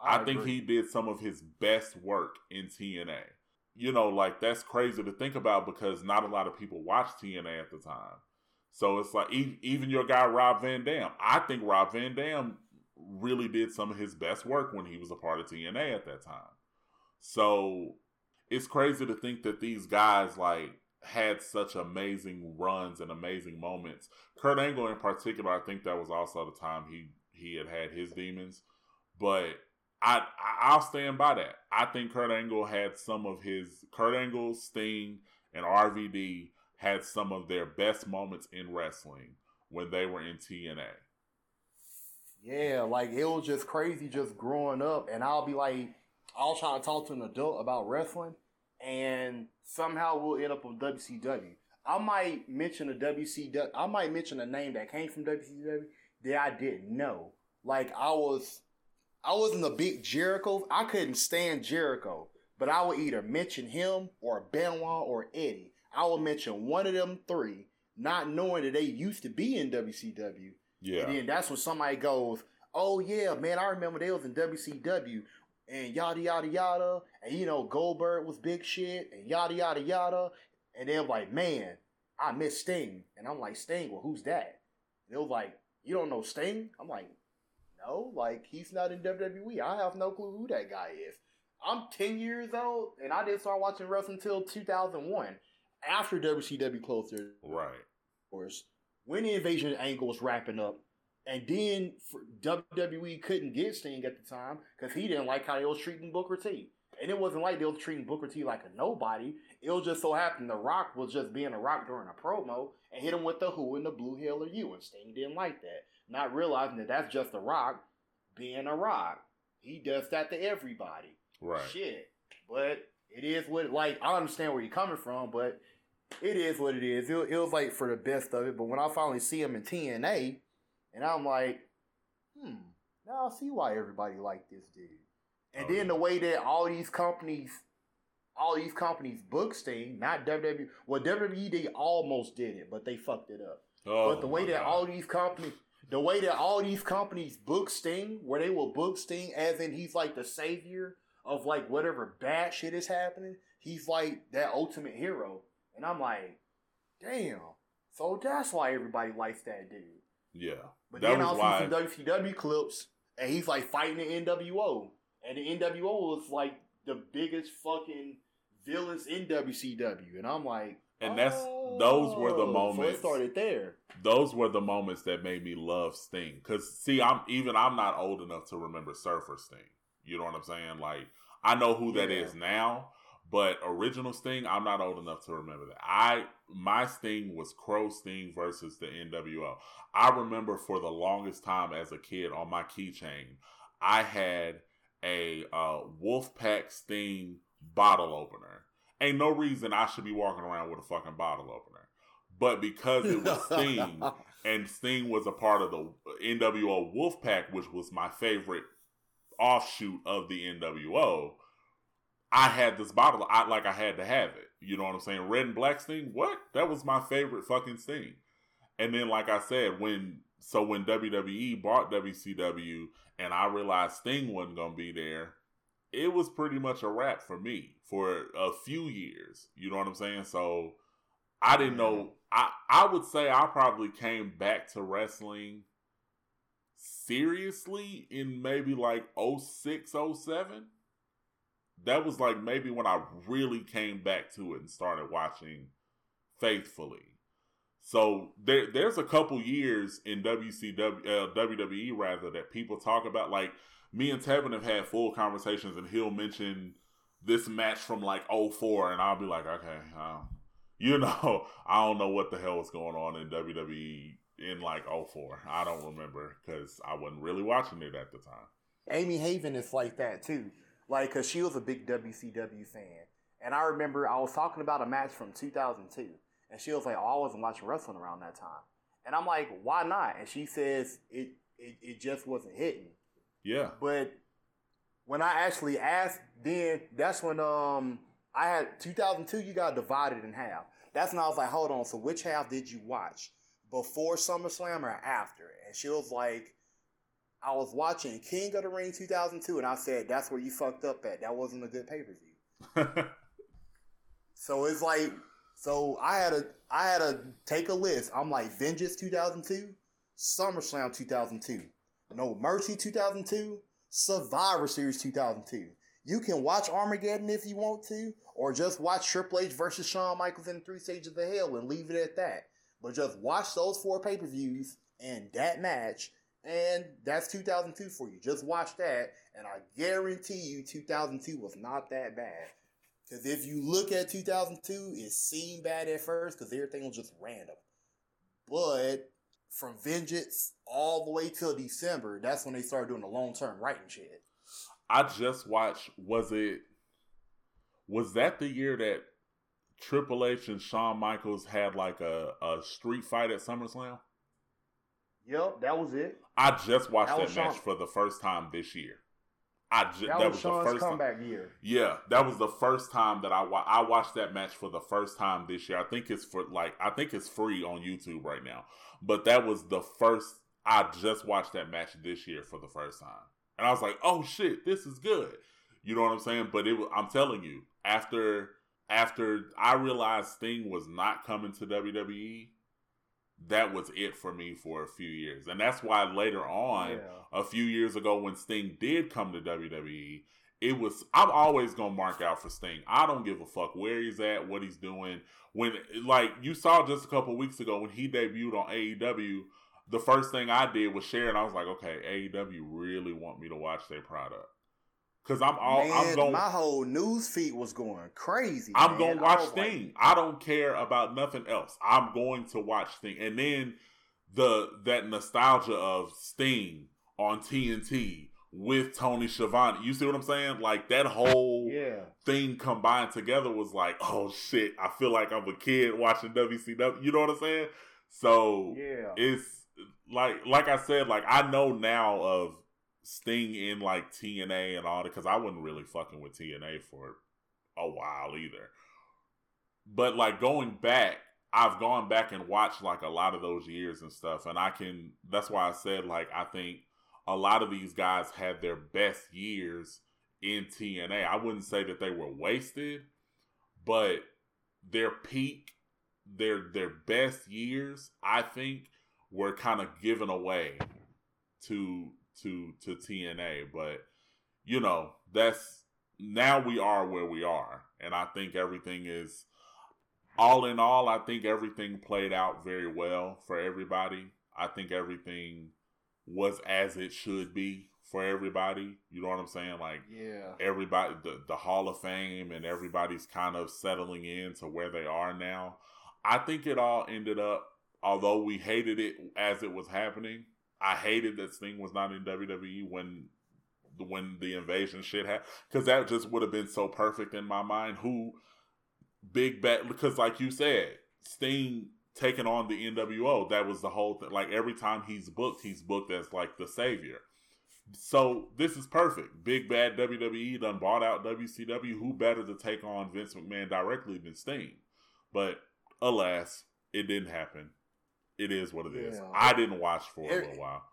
I think he did some of his best work in TNA. You know, like, that's crazy to think about because not a lot of people watched TNA at the time. So it's like, even your guy Rob Van Dam, I think Rob Van Dam really did some of his best work when he was a part of TNA at that time. So it's crazy to think that these guys, like, had such amazing runs and amazing moments. Kurt Angle in particular, I think that was also the time he had his demons. But I'll stand by that. I think Kurt Angle, Sting, and RVD had some of their best moments in wrestling when they were in TNA. Yeah, like, it was just crazy just growing up, and I'll be like, I'll try to talk to an adult about wrestling, and somehow we'll end up on WCW. I might mention a name that came from WCW that I didn't know. Like, I wasn't a big Jericho. I couldn't stand Jericho, but I would either mention him or Benoit or Eddie. I would mention one of them three, not knowing that they used to be in WCW. Yeah. And then that's when somebody goes, oh yeah, man, I remember they was in WCW and yada, yada, yada. And you know, Goldberg was big shit and yada, yada, yada. And they're like, man, I miss Sting. And I'm like, Sting? Well, who's that? And they was like, you don't know Sting? I'm like, no, like, he's not in WWE. I have no clue who that guy is. I'm 10 years old and I didn't start watching wrestling until 2001. After WCW closed their doors. When the Invasion Angle was wrapping up, and then WWE couldn't get Sting at the time because he didn't like how they was treating Booker T. And it wasn't like they was treating Booker T like a nobody. It was just so happened The Rock was just being a Rock during a promo and hit him with the who and the blue hell are you. And Sting didn't like that. Not realizing that that's just The Rock being a Rock. He does that to everybody. Right. Shit. But it is what, like, I understand where you're coming from, but it is what it is. It was like for the best of it. But when I finally see him in TNA, and I'm like, now I see why everybody liked this dude. And then the way that all these companies book Sting, not WWE. Well, WWE, they almost did it, but they fucked it up. But the way that all these companies book Sting, where they will book Sting as in he's like the savior of like whatever bad shit is happening. He's like that ultimate hero. And I'm like, damn. So that's why everybody likes that dude. Yeah. But then I'll see some WCW clips, and he's like fighting the NWO. And the NWO was like the biggest fucking villains in WCW. And I'm like, and those were the moments. So it started there. Those were the moments that made me love Sting. Because, see, I'm not old enough to remember Surfer Sting. You know what I'm saying? Like, I know who that is now. But original Sting, I'm not old enough to remember that. My Sting was Crow Sting versus the NWO. I remember for the longest time as a kid on my keychain, I had a Wolfpack Sting bottle opener. Ain't no reason I should be walking around with a fucking bottle opener. But because it was Sting, and Sting was a part of the NWO Wolfpack, which was my favorite offshoot of the NWO, I had this bottle. I had to have it. You know what I'm saying? Red and Black Sting? What? That was my favorite fucking Sting. And then, like I said, when WWE bought WCW and I realized Sting wasn't going to be there, it was pretty much a wrap for me for a few years. You know what I'm saying? So I didn't know. I would say I probably came back to wrestling seriously in maybe like 06, 07. That was like maybe when I really came back to it and started watching faithfully. So there's a couple years in WWE rather that people talk about. Like, me and Tevin have had full conversations, and he'll mention this match from like 04, and I'll be like, okay, I don't know what the hell was going on in WWE in like 04. I don't remember because I wasn't really watching it at the time. Amy Haven is like that too. Like, because she was a big WCW fan. And I remember I was talking about a match from 2002. And she was like, oh, I wasn't watching wrestling around that time. And I'm like, why not? And she says it just wasn't hitting. Yeah. But when I actually asked, then that's when I had 2002, you got divided in half. That's when I was like, hold on. So which half did you watch? Before SummerSlam or after? And she was like, I was watching King of the Ring 2002, and I said, that's where you fucked up at. That wasn't a good pay-per-view. So it's like, so I had to take a list. I'm like, Vengeance 2002, SummerSlam 2002, No Mercy 2002, Survivor Series 2002. You can watch Armageddon if you want to, or just watch Triple H versus Shawn Michaels in 3 Stages of Hell and leave it at that. But just watch those 4 pay-per-views and that match, and that's 2002 for you. Just watch that, and I guarantee you 2002 was not that bad. Because if you look at 2002, it seemed bad at first because everything was just random. But from Vengeance all the way till December, that's when they started doing the long-term writing shit. I just watched, was that the year that Triple H and Shawn Michaels had like a street fight at SummerSlam? Yep, that was it. I just watched that match for the first time this year. That was Shawn's the first comeback year. Yeah, that was the first time that I watched that match for the first time this year. I think it's free on YouTube right now. But that was the first. I just watched that match this year for the first time, and I was like, "Oh shit, this is good." You know what I'm saying? But I'm telling you, after I realized Sting was not coming to WWE, that was it for me for a few years. And that's why later on, a few years ago when Sting did come to WWE, I'm always going to mark out for Sting. I don't give a fuck where he's at, what he's doing. When, like, you saw just a couple weeks ago when he debuted on AEW, the first thing I did was share, and I was like, okay, AEW really want me to watch their product. Because my whole news feed was going crazy. I'm going to watch Sting. I don't care about nothing else. I'm going to watch Sting. And then that nostalgia of Sting on TNT with Tony Schiavone. You see what I'm saying? Like that whole thing combined together was like, oh shit, I feel like I'm a kid watching WCW. You know what I'm saying? So it's like I said, like I know now of Sting in like TNA and all that, because I wasn't really fucking with TNA for a while either. But like going back, I've gone back and watched like a lot of those years and stuff, and that's why I said like I think a lot of these guys had their best years in TNA. I wouldn't say that they were wasted, but their peak, their best years, I think, were kind of given away to TNA. But you know, now we are where we are, and I think everything is, all in all, I think everything played out very well for everybody. I think everything was as it should be for everybody. You know what I'm saying? Like, everybody, the Hall of Fame, and everybody's kind of settling in to where they are now. I think it all ended up, although we hated it as it was happening, I hated that Sting was not in WWE when the invasion shit happened, because that just would have been so perfect in my mind. Big bet, because like you said, Sting taking on the NWO, that was the whole thing. Like every time he's booked as like the savior. So this is perfect. Big bad WWE done bought out WCW. Who better to take on Vince McMahon directly than Sting? But alas, it didn't happen. It is what it is. I didn't watch for a little while.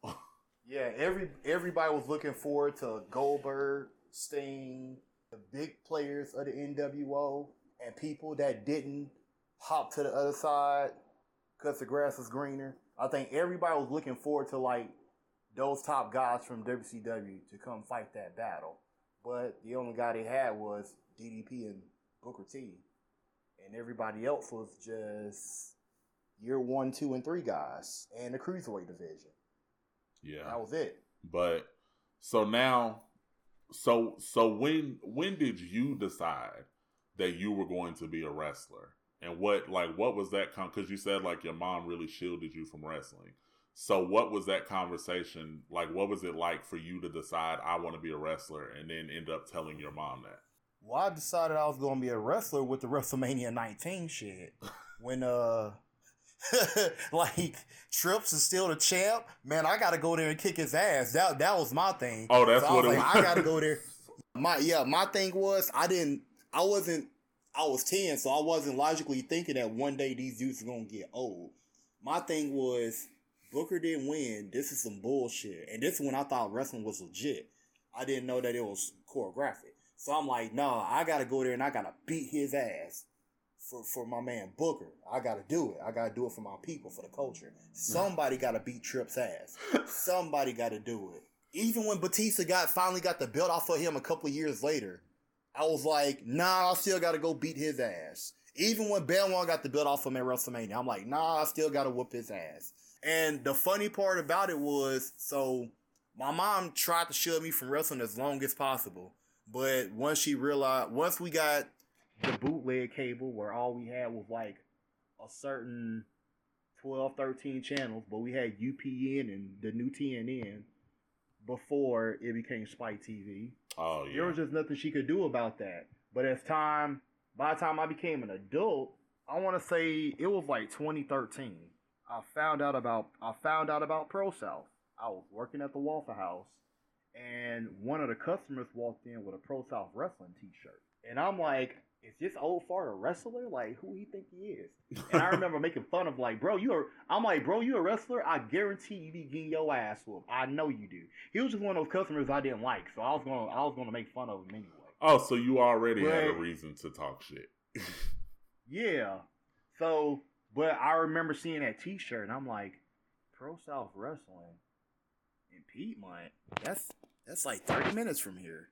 Everybody was looking forward to Goldberg, Sting, the big players of the NWO, and people that didn't hop to the other side because the grass is greener. I think everybody was looking forward to like those top guys from WCW to come fight that battle. But the only guy they had was DDP and Booker T. And everybody else was just year 1, 2, and 3 guys and the Cruiserweight division. Yeah. That was it. But so now, so when did you decide that you were going to be a wrestler? And what was that? Because you said like your mom really shielded you from wrestling. So what was that conversation like? What was it like for you to decide I want to be a wrestler and then end up telling your mom that? Well, I decided I was going to be a wrestler with the WrestleMania 19 shit. When like Trips is still the champ, man, I got to go there and kick his ass. That was my thing. Oh, that's what it was. I got to go there. My thing was I was 10, so I wasn't logically thinking that one day these dudes are going to get old. My thing was Booker didn't win. This is some bullshit. And this is when I thought wrestling was legit. I didn't know that it was choreographic. So I'm like, nah, I gotta go there and I gotta beat his ass for my man Booker. I gotta do it. I gotta do it for my people, for the culture. Somebody gotta beat Tripp's ass. Somebody gotta do it. Even when Batista finally got the belt off of him a couple years later, I was like, nah, I still gotta go beat his ass. Even when Benoit got the belt off of him at WrestleMania, I'm like, nah, I still gotta whoop his ass. And the funny part about it was, so my mom tried to shield me from wrestling as long as possible. But once we got the bootleg cable where all we had was like a certain 12, 13 channels, but we had UPN and the new TNN before it became Spike TV. Oh, yeah. There was just nothing she could do about that. But by the time I became an adult, I want to say it was like 2013. I found out about Pro South. I was working at the Waffle House, and one of the customers walked in with a Pro South Wrestling t-shirt. And I'm like, is this old fart a wrestler? Like, who he think he is? And I remember making fun of like, bro, you a wrestler? I guarantee you be getting your ass whooped. I know you do. He was just one of those customers I didn't like, so I was gonna make fun of him anyway. Oh, so you already had a reason to talk shit. Yeah. So, but I remember seeing that t-shirt, and I'm like, Pro South Wrestling in Piedmont, that's like 30 minutes from here.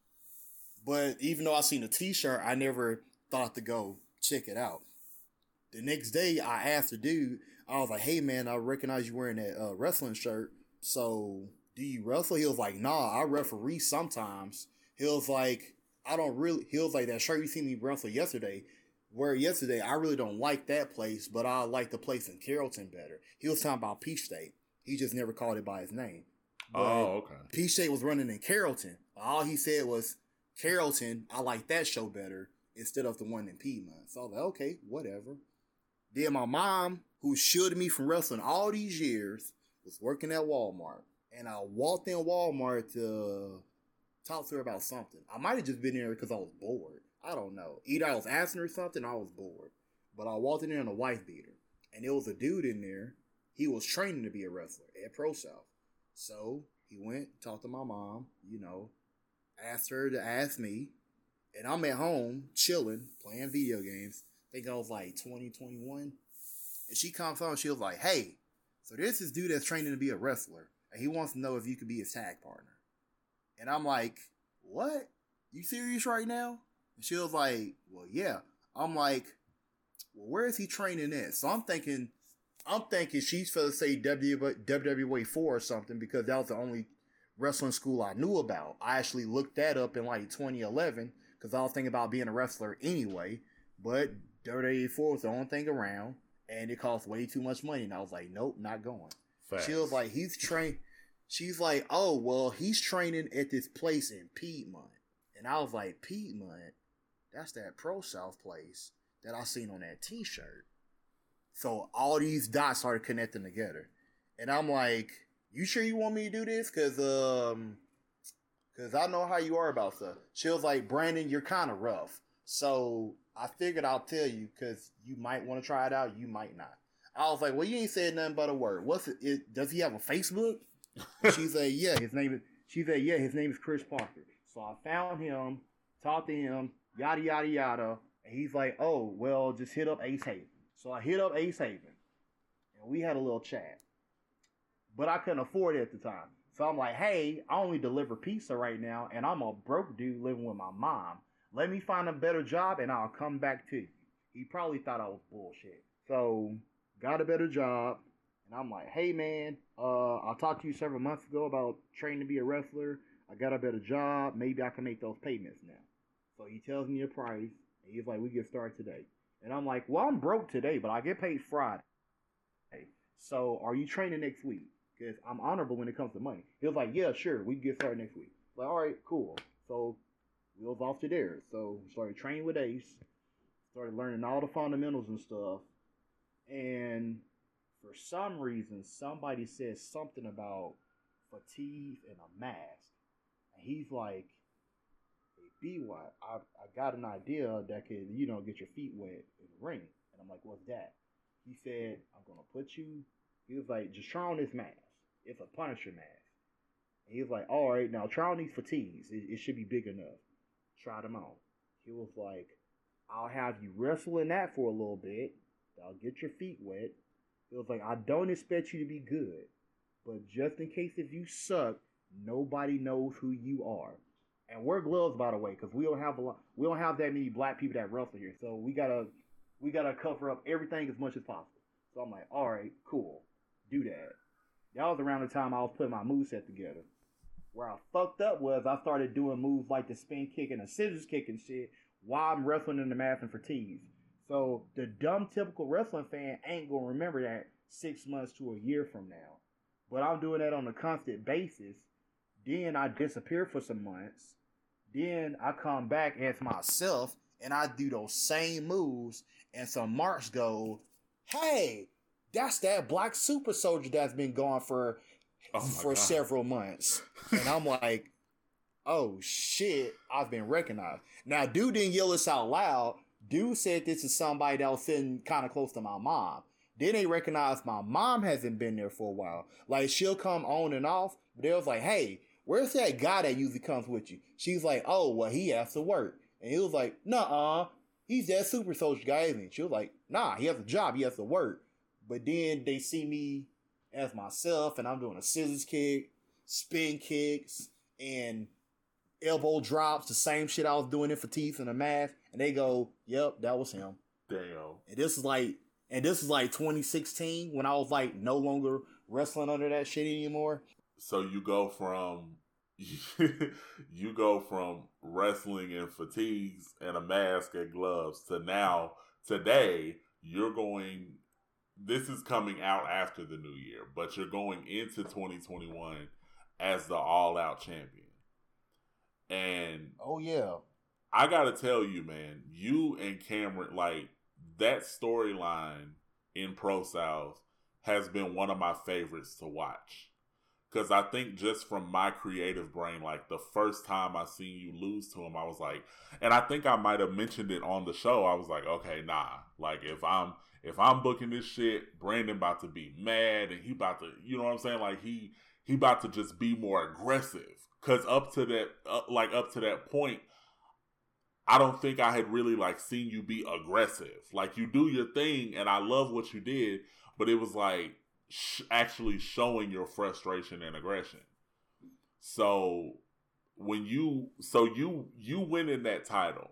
But even though I seen the t-shirt, I never thought to go check it out. The next day, I asked the dude, I was like, hey man, I recognize you wearing that wrestling shirt. So, do you wrestle? He was like, nah, I referee sometimes. He was like, that shirt you seen me wrestle yesterday, I really don't like that place, but I like the place in Carrollton better. He was talking about Peach State. He just never called it by his name. But okay. Peach State was running in Carrollton. All he said was, Carrollton, I like that show better instead of the one in Piedmont. So I was like, okay, whatever. Then my mom, who shielded me from wrestling all these years, was working at Walmart. And I walked in Walmart to talk to her about something. I might have just been there because I was bored. I don't know. Either I was asking her something or I was bored. But I walked in there in a wife beater. And there was a dude in there. He was training to be a wrestler at Pro South. So he went, talked to my mom, asked her to ask me. And I'm at home, chilling, playing video games. I think I was like 20, 21. And she comes on, she was like, hey, so there's this dude that's training to be a wrestler. And he wants to know if you could be his tag partner. And I'm like, what? You serious right now? And she was like, well, yeah. I'm like, well, where is he training at? So I'm thinking she's going to say WWA 4 or something because that was the only wrestling school I knew about. I actually looked that up in like 2011 because I was thinking about being a wrestler anyway. But WWA 4 was the only thing around and it cost way too much money. And I was like, nope, not going. Facts. She was like, he's trained. She's like, oh, well, he's training at this place in Piedmont. And I was like, Piedmont? That's that Pro South place that I seen on that t-shirt. So all these dots started connecting together. And I'm like, you sure you want me to do this? Because I know how you are about stuff. She was like, Brandon, you're kind of rough. So I figured I'll tell you because you might want to try it out. You might not. I was like, well, you ain't said nothing but a word. Does he have a Facebook? She said, yeah, his name is Chris Parker. So I found him, talked to him, yada, yada, yada. And he's like, oh, well, just hit up Ace Haven. So I hit up Ace Haven. And we had a little chat. But I couldn't afford it at the time. So I'm like, hey, I only deliver pizza right now. And I'm a broke dude living with my mom. Let me find a better job and I'll come back to you. He probably thought I was bullshit. So got a better job. And I'm like, hey, man, I talked to you several months ago about training to be a wrestler. I got a better job. Maybe I can make those payments now. So he tells me a price. And he's like, we get started today. And I'm like, well, I'm broke today, but I get paid Friday. So are you training next week? Because I'm honorable when it comes to money. He was like, yeah, sure. We can get started next week. Like, all right, cool. So we was off to there. So we started training with Ace. Started learning all the fundamentals and stuff. And for some reason, somebody said something about fatigue and a mask. And he's like, hey, B-Y, I got an idea that could, get your feet wet in the ring. And I'm like, what's that? He said, I'm going to put you He was like, just try on this mask. It's a Punisher mask. And he was like, all right, now try on these fatigues. It should be big enough. Try them on. He was like, I'll have you wrestle in that for a little bit. I'll get your feet wet. It was like, I don't expect you to be good. But just in case if you suck, nobody knows who you are. And wear gloves, by the way, because we don't have that many black people that wrestle here. So we gotta cover up everything as much as possible. So I'm like, all right, cool, do that. That was around the time I was putting my moveset together. Where I fucked up was I started doing moves like the spin kick and the scissors kick and shit while I'm wrestling in the mask and fatigues. So the dumb typical wrestling fan ain't gonna remember that 6 months to a year from now. But I'm doing that on a constant basis. Then I disappear for some months. Then I come back as myself and I do those same moves. And some marks go, hey, that's that black super soldier that's been gone for several months. And I'm like, oh shit, I've been recognized. Now, dude didn't yell this out loud. Dude said this is somebody that was sitting kind of close to my mom. Then they recognized my mom hasn't been there for a while. Like, she'll come on and off, but they was like, hey, where's that guy that usually comes with you? She's like, oh, well, he has to work. And he was like, nuh-uh, he's that super soldier guy, isn't he? She was like, nah, he has a job, he has to work. But then they see me as myself, and I'm doing a scissors kick, spin kicks, and elbow drops, the same shit I was doing in fatigues and the mask, and they go, yep, that was him. Damn. And this is like 2016 when I was like no longer wrestling under that shit anymore. So you go from wrestling in fatigues and a mask and gloves to now today this is coming out after the new year, but you're going into 2021 as the All Out champion. And oh yeah, I gotta tell you, man, you and Cameron, like, that storyline in Pro South has been one of my favorites to watch. Because I think just from my creative brain, like, the first time I seen you lose to him, I was like, and I think I might have mentioned it on the show, I was like, okay, nah. Like, if I'm booking this shit, Brandon about to be mad, and he about to, you know what I'm saying? Like, he about to just be more aggressive. Because up to that point, I don't think I had really, like, seen you be aggressive. Like, you do your thing, and I love what you did, but it was like actually showing your frustration and aggression. So when you win in that title,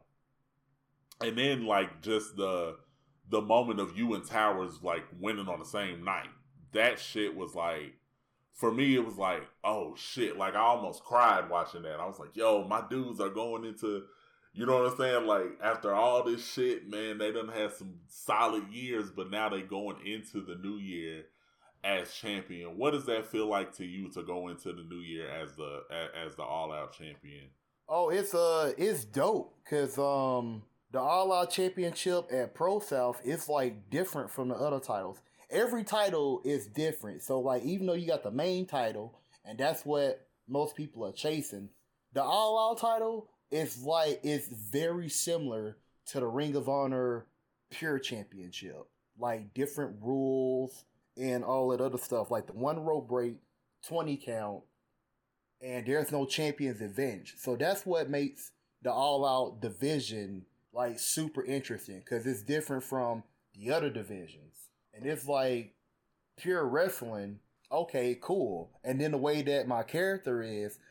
and then, like, just the moment of you and Towers, like, winning on the same night, that shit was like, for me, it was like, oh shit, like, I almost cried watching that. I was like, yo, my dudes are going into, you know what I'm saying? Like, after all this shit, man, they done had some solid years, but now they going into the new year as champion. What does that feel like to you to go into the new year as the All Out champion? Oh, it's dope because the All Out championship at Pro South is like different from the other titles. Every title is different. So, like, even though you got the main title, and that's what most people are chasing, the All Out title is very similar to the Ring of Honor Pure Championship. Like, different rules and all that other stuff. Like the 1 rope break, 20 count, and there's no champion's advantage. So that's what makes the All Out division, like, super interesting, because it's different from the other divisions. And it's like pure wrestling, okay, cool. And then the way that my character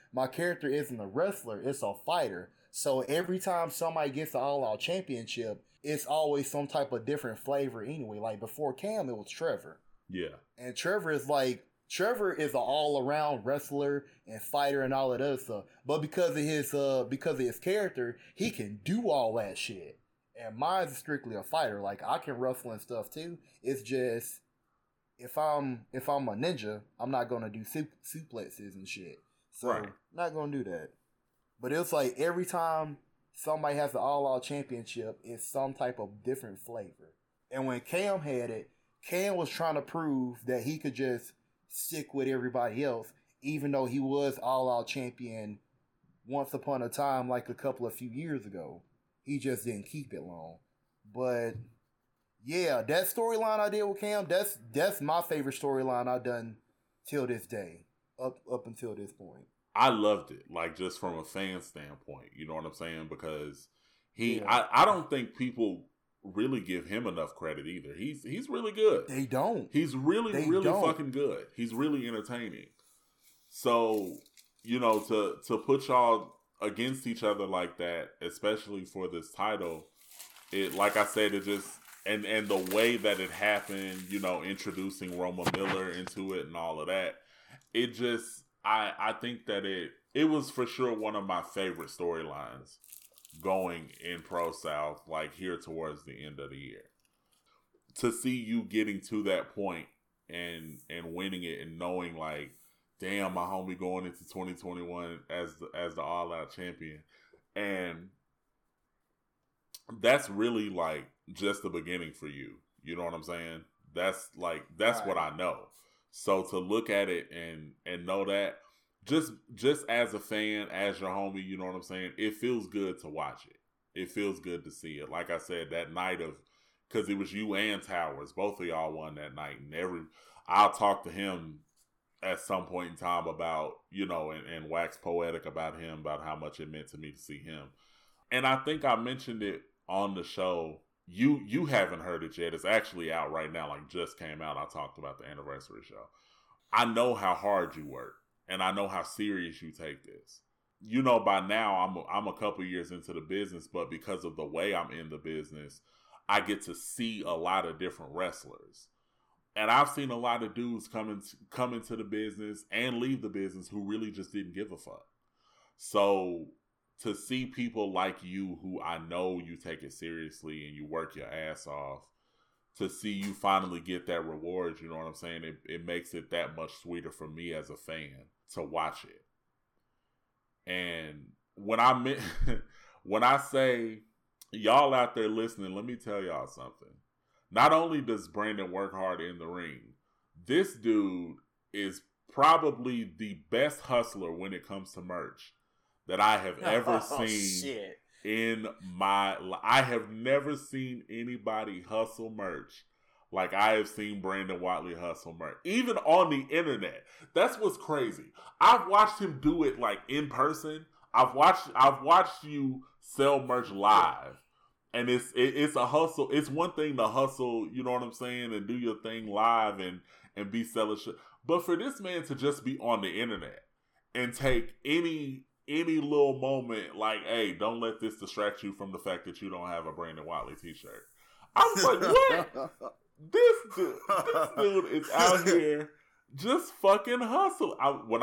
isn't a wrestler, it's a fighter. So every time somebody gets the All Out championship, it's always some type of different flavor anyway. Like before Cam, it was Trevor. Yeah. And Trevor is an all-around wrestler and fighter and all that other stuff. But because of his character, he can do all that shit. And mine's strictly a fighter. Like, I can wrestle and stuff too. It's just, if I'm a ninja, I'm not gonna do suplexes and shit. So, right. Not gonna do that. But it's like every time somebody has the All Out championship, it's some type of different flavor. And when Cam had it, Cam was trying to prove that he could just stick with everybody else, even though he was All Out champion once upon a time, like a few years ago. He just didn't keep it long. But Yeah, that storyline I did with Cam, that's my favorite storyline I've done till this day, up until this point. I loved it, like just from a fan standpoint. You know what I'm saying? Because Yeah. I don't think people really give him enough credit either. He's really good. They don't. He's really They really don't. fucking good. He's really entertaining. So, you know, to put y'all against each other like that, especially for this title, it, like I said, it just, and the way that it happened, you know, introducing Roma Miller into it and all of that, it just, I think that it was for sure one of my favorite storylines going in Pro South, like here towards the end of the year. To see you getting to that point and winning it and knowing like, damn, my homie going into 2021 as the All Out champion, and that's really like just the beginning for you. You know what I'm saying? That's Right. what I know. So to look at it and know that, just as a fan, as your homie, you know what I'm saying? It feels good to watch it. It feels good to see it. Like I said, that night of, because it was you and Towers, both of y'all won that night, and I'll talk to him at some point in time about, you know, and wax poetic about him, about how much it meant to me to see him. And I think I mentioned it on the show. You haven't heard it yet. It's actually out right now, like just came out. I talked about the anniversary show. I know how hard you work, and I know how serious you take this. You know, by now I'm a couple years into the business, but because of the way I'm in the business, I get to see a lot of different wrestlers. And I've seen a lot of dudes come into the business and leave the business who really just didn't give a fuck. So to see people like you, who I know you take it seriously and you work your ass off, to see you finally get that reward, you know what I'm saying? It makes it that much sweeter for me as a fan to watch it. And when when I say y'all out there listening, let me tell y'all something. Not only does Brandon work hard in the ring, this dude is probably the best hustler when it comes to merch that I have ever seen in my life. I have never seen anybody hustle merch like I have seen Brandon Watley hustle merch, even on the internet. That's what's crazy. I've watched him do it like in person. I've watched you sell merch live. And it's a hustle. It's one thing to hustle, you know what I'm saying, and do your thing live and be selling shit. But for this man to just be on the internet and take any little moment, like, hey, don't let this distract you from the fact that you don't have a Brandon Watley t-shirt. I was like, what? This dude is out here just fucking hustle.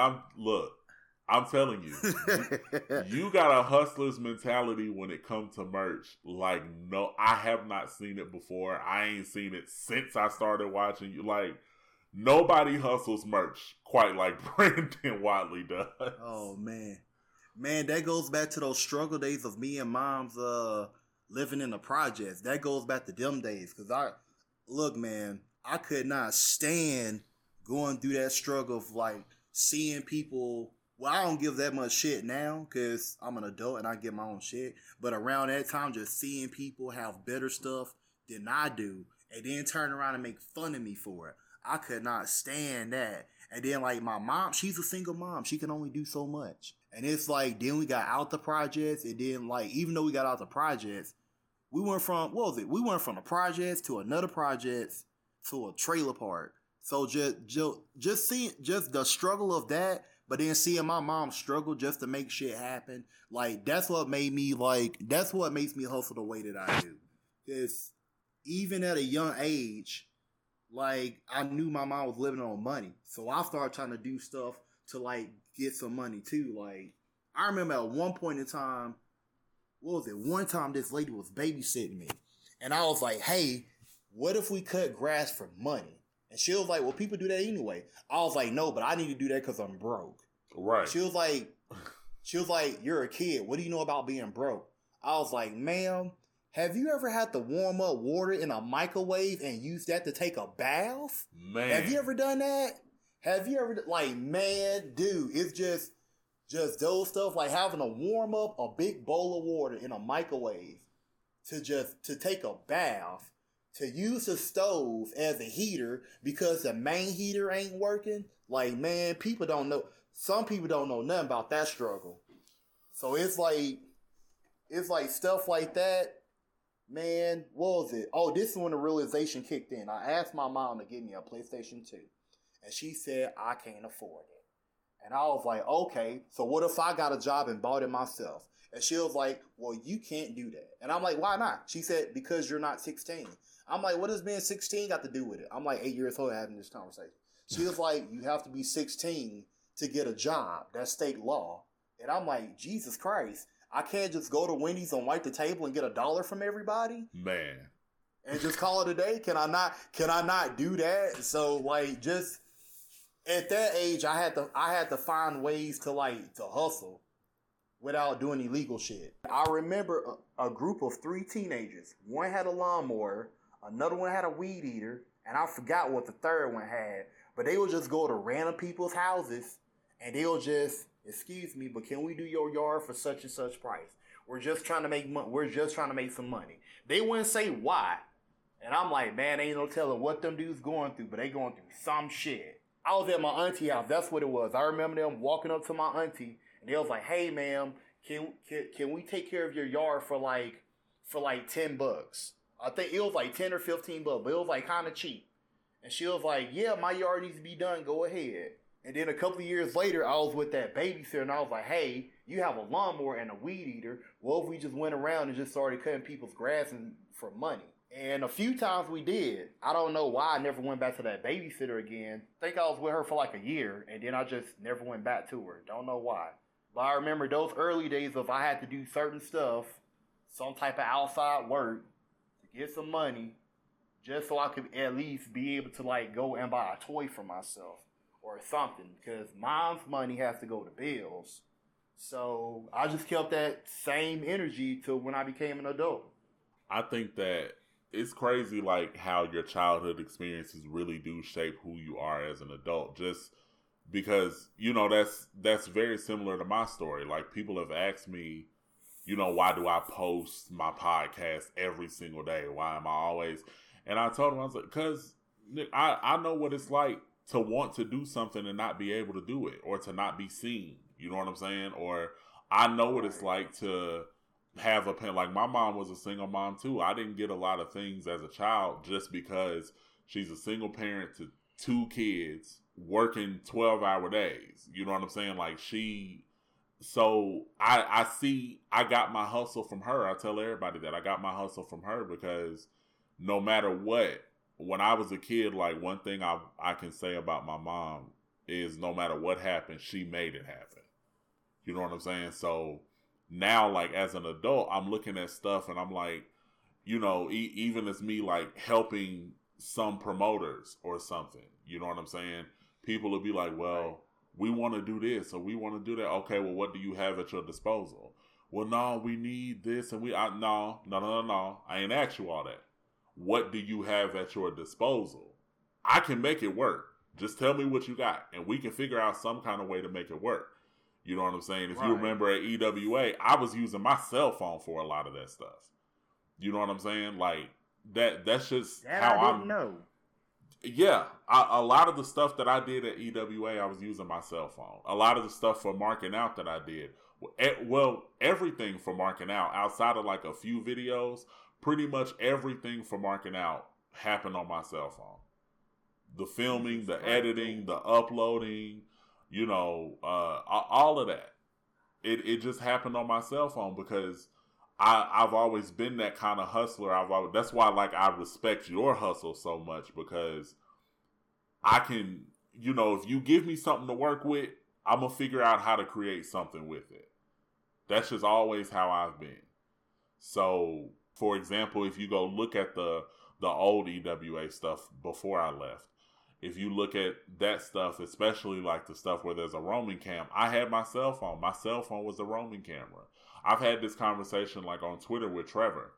I'm telling you, you got a hustler's mentality when it comes to merch. Like, no, I have not seen it before. I ain't seen it since I started watching you. Like, nobody hustles merch quite like Brandon Watley does. Oh, man. Man, that goes back to those struggle days of me and Mom's living in the projects. That goes back to them days. Because look, man, I could not stand going through that struggle of, like, seeing people. Well, I don't give that much shit now because I'm an adult and I get my own shit. But around that time, just seeing people have better stuff than I do and then turn around and make fun of me for it. I could not stand that. And then, like, my mom, she's a single mom. She can only do so much. And it's like, then we got out the projects. And then, like, even though we got out the projects, we went from, what was it? We went from the projects to another projects to a trailer park. So just seeing just the struggle of that. But then seeing my mom struggle just to make shit happen, like, that's what makes me hustle the way that I do. Because even at a young age, like, I knew my mom was living on money. So I started trying to do stuff to, like, get some money too. Like, I remember at one point in time, what was it? One time this lady was babysitting me. And I was like, hey, what if we cut grass for money? And she was like, well, people do that anyway. I was like, no, but I need to do that because I'm broke. Right. She was like, you're a kid. What do you know about being broke? I was like, ma'am, have you ever had to warm up water in a microwave and use that to take a bath? Man. Have you ever done that? Have you ever, like, man, dude, it's just those stuff, like having to warm up a big bowl of water in a microwave to take a bath. to use the stove as a heater because the main heater ain't working, like, man, people don't know. Some people don't know nothing about that struggle. So it's like stuff like that. Man, what was it? Oh, this is when the realization kicked in. I asked my mom to get me a PlayStation 2. And she said, I can't afford it. And I was like, okay, so what if I got a job and bought it myself? And she was like, well, you can't do that. And I'm like, why not? She said, because you're not 16. I'm like, what does being 16 got to do with it? I'm like 8 years old having this conversation. She was like, you have to be 16 to get a job. That's state law. And I'm like, Jesus Christ. I can't just go to Wendy's and wipe the table and get $1 from everybody, man, and just call it a day. Can I not do that? So like, just at that age, I had to find ways to hustle without doing illegal shit. I remember a group of 3 teenagers. One had a lawnmower, another one had a weed eater, and I forgot what the third one had. But they would just go to random people's houses, and they'll just, excuse me, but can we do your yard for such and such price? We're just trying to make money. We're just trying to make some money. They wouldn't say why. And I'm like, man, ain't no telling what them dudes going through, but they going through some shit. I was at my auntie house. That's what it was. I remember them walking up to my auntie, and they was like, hey, ma'am, can we take care of your yard for like $10? I think it was like 10 or 15 bucks, but it was like kind of cheap. And she was like, yeah, my yard needs to be done. Go ahead. And then a couple of years later, I was with that babysitter, and I was like, hey, you have a lawnmower and a weed eater. What if we just went around and just started cutting people's grass for money? And a few times we did. I don't know why I never went back to that babysitter again. I think I was with her for like a year, and then I just never went back to her. Don't know why. But I remember those early days of I had to do certain stuff, some type of outside work, to get some money, just so I could at least be able to like go and buy a toy for myself or something, because mom's money has to go to bills. So I just kept that same energy till when I became an adult. I think that it's crazy, like, how your childhood experiences really do shape who you are as an adult. Just because, you know, that's very similar to my story. Like, people have asked me, you know, why do I post my podcast every single day? Why am I always... And I told them, I was like, because I know what it's like to want to do something and not be able to do it, or to not be seen. You know what I'm saying? Or I know what it's like to have a pen. Like, my mom was a single mom too. I didn't get a lot of things as a child just because she's a single parent to 2 kids working 12-hour days. You know what I'm saying? Like, so I see, I got my hustle from her. I tell everybody that I got my hustle from her, because no matter what, when I was a kid, like, one thing I can say about my mom is no matter what happened, she made it happen. You know what I'm saying? So now, like, as an adult, I'm looking at stuff and I'm like, you know, even as me, like, helping some promoters or something, you know what I'm saying? People will be like, well, we want to do this or we want to do that. Okay, well, what do you have at your disposal? Well, no, we need this and no. I ain't asked you all that. What do you have at your disposal? I can make it work. Just tell me what you got, and we can figure out some kind of way to make it work. You know what I'm saying? If you remember at EWA, I was using my cell phone for a lot of that stuff. You know what I'm saying? Like, that's just how I didn't know. Yeah, a lot of the stuff that I did at EWA, I was using my cell phone. A lot of the stuff for marking out that I did, well, everything for marking out, outside of like a few videos, pretty much everything for marking out happened on my cell phone. The filming, the editing, the uploading, you know, all of that. It just happened on my cell phone because I've always been that kind of hustler. That's why, like, I respect your hustle so much, because I can, you know, if you give me something to work with, I'm going to figure out how to create something with it. That's just always how I've been. So, for example, if you go look at the old EWA stuff before I left, if you look at that stuff, especially like the stuff where there's a roaming cam, I had my cell phone. My cell phone was a roaming camera. I've had this conversation like on Twitter with Trevor,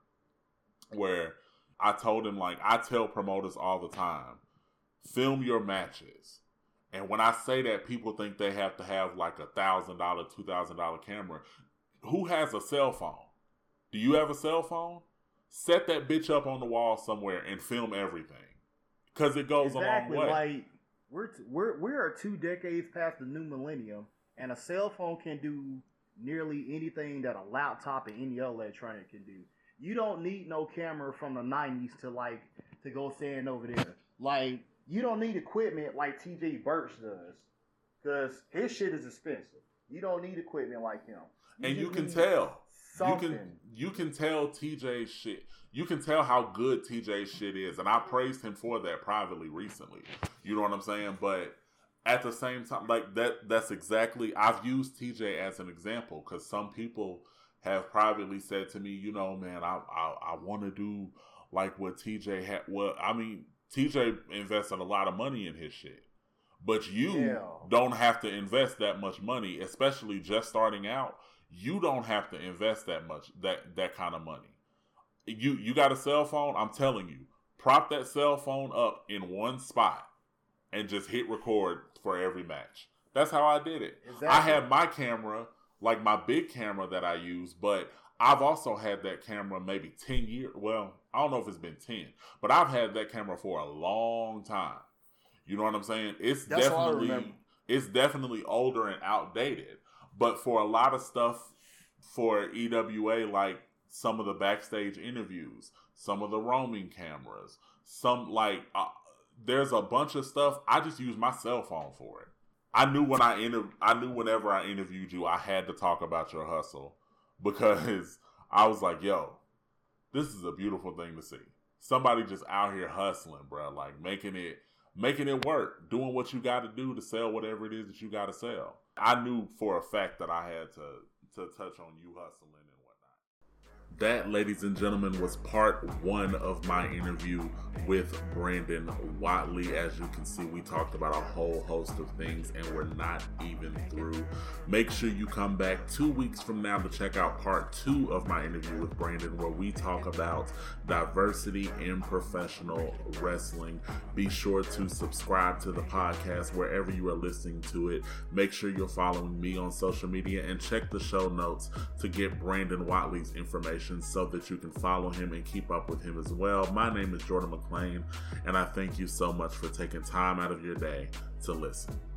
where I told him, like, I tell promoters all the time, film your matches. And when I say that, people think they have to have like $1,000, $2,000 camera. Who has a cell phone? Do you have a cell phone? set that bitch up on the wall somewhere and film everything. Because it goes a long way. Like, we're 2 decades past the new millennium, and a cell phone can do nearly anything that a laptop and any other electronic can do. You don't need no camera from the 90s to go stand over there. Like, you don't need equipment like TJ Birch does, because his shit is expensive. You don't need equipment like him. You can tell. You can tell TJ's shit. You can tell how good TJ's shit is, and I praised him for that privately recently. You know what I'm saying? But at the same time, like that's exactly, I've used TJ as an example, because some people have privately said to me, you know, man, I want to do like what TJ had. Well, I mean, TJ invested a lot of money in his shit, but you don't have to invest that much money, especially just starting out. You don't have to invest that much, that kind of money. You got a cell phone, I'm telling you, prop that cell phone up in one spot and just hit record for every match. That's how I did it. Exactly. I had my camera, like my big camera that I use, but I've also had that camera maybe 10 years. Well, I don't know if it's been 10, but I've had that camera for a long time. You know what I'm saying? It's definitely older and outdated. But for a lot of stuff for EWA, like some of the backstage interviews, some of the roaming cameras, there's a bunch of stuff. I just use my cell phone for it. I knew whenever I interviewed you, I had to talk about your hustle, because I was like, yo, this is a beautiful thing to see. Somebody just out here hustling, bro, like making it work, doing what you got to do to sell whatever it is that you got to sell. I knew for a fact that I had to touch on you hustling and whatnot. That, ladies and gentlemen, was part 1 of my interview with Brandon Watley. As you can see, we talked about a whole host of things, and we're not even through. Make sure you come back 2 weeks from now to check out part 2 of my interview with Brandon, where we talk about diversity in professional wrestling. Be sure to subscribe to the podcast wherever you are listening to it. Make sure you're following me on social media, and check the show notes to get Brandon Watley's information so that you can follow him and keep up with him as well. My name is Jordan McLean, and I thank you so much for taking time out of your day to listen.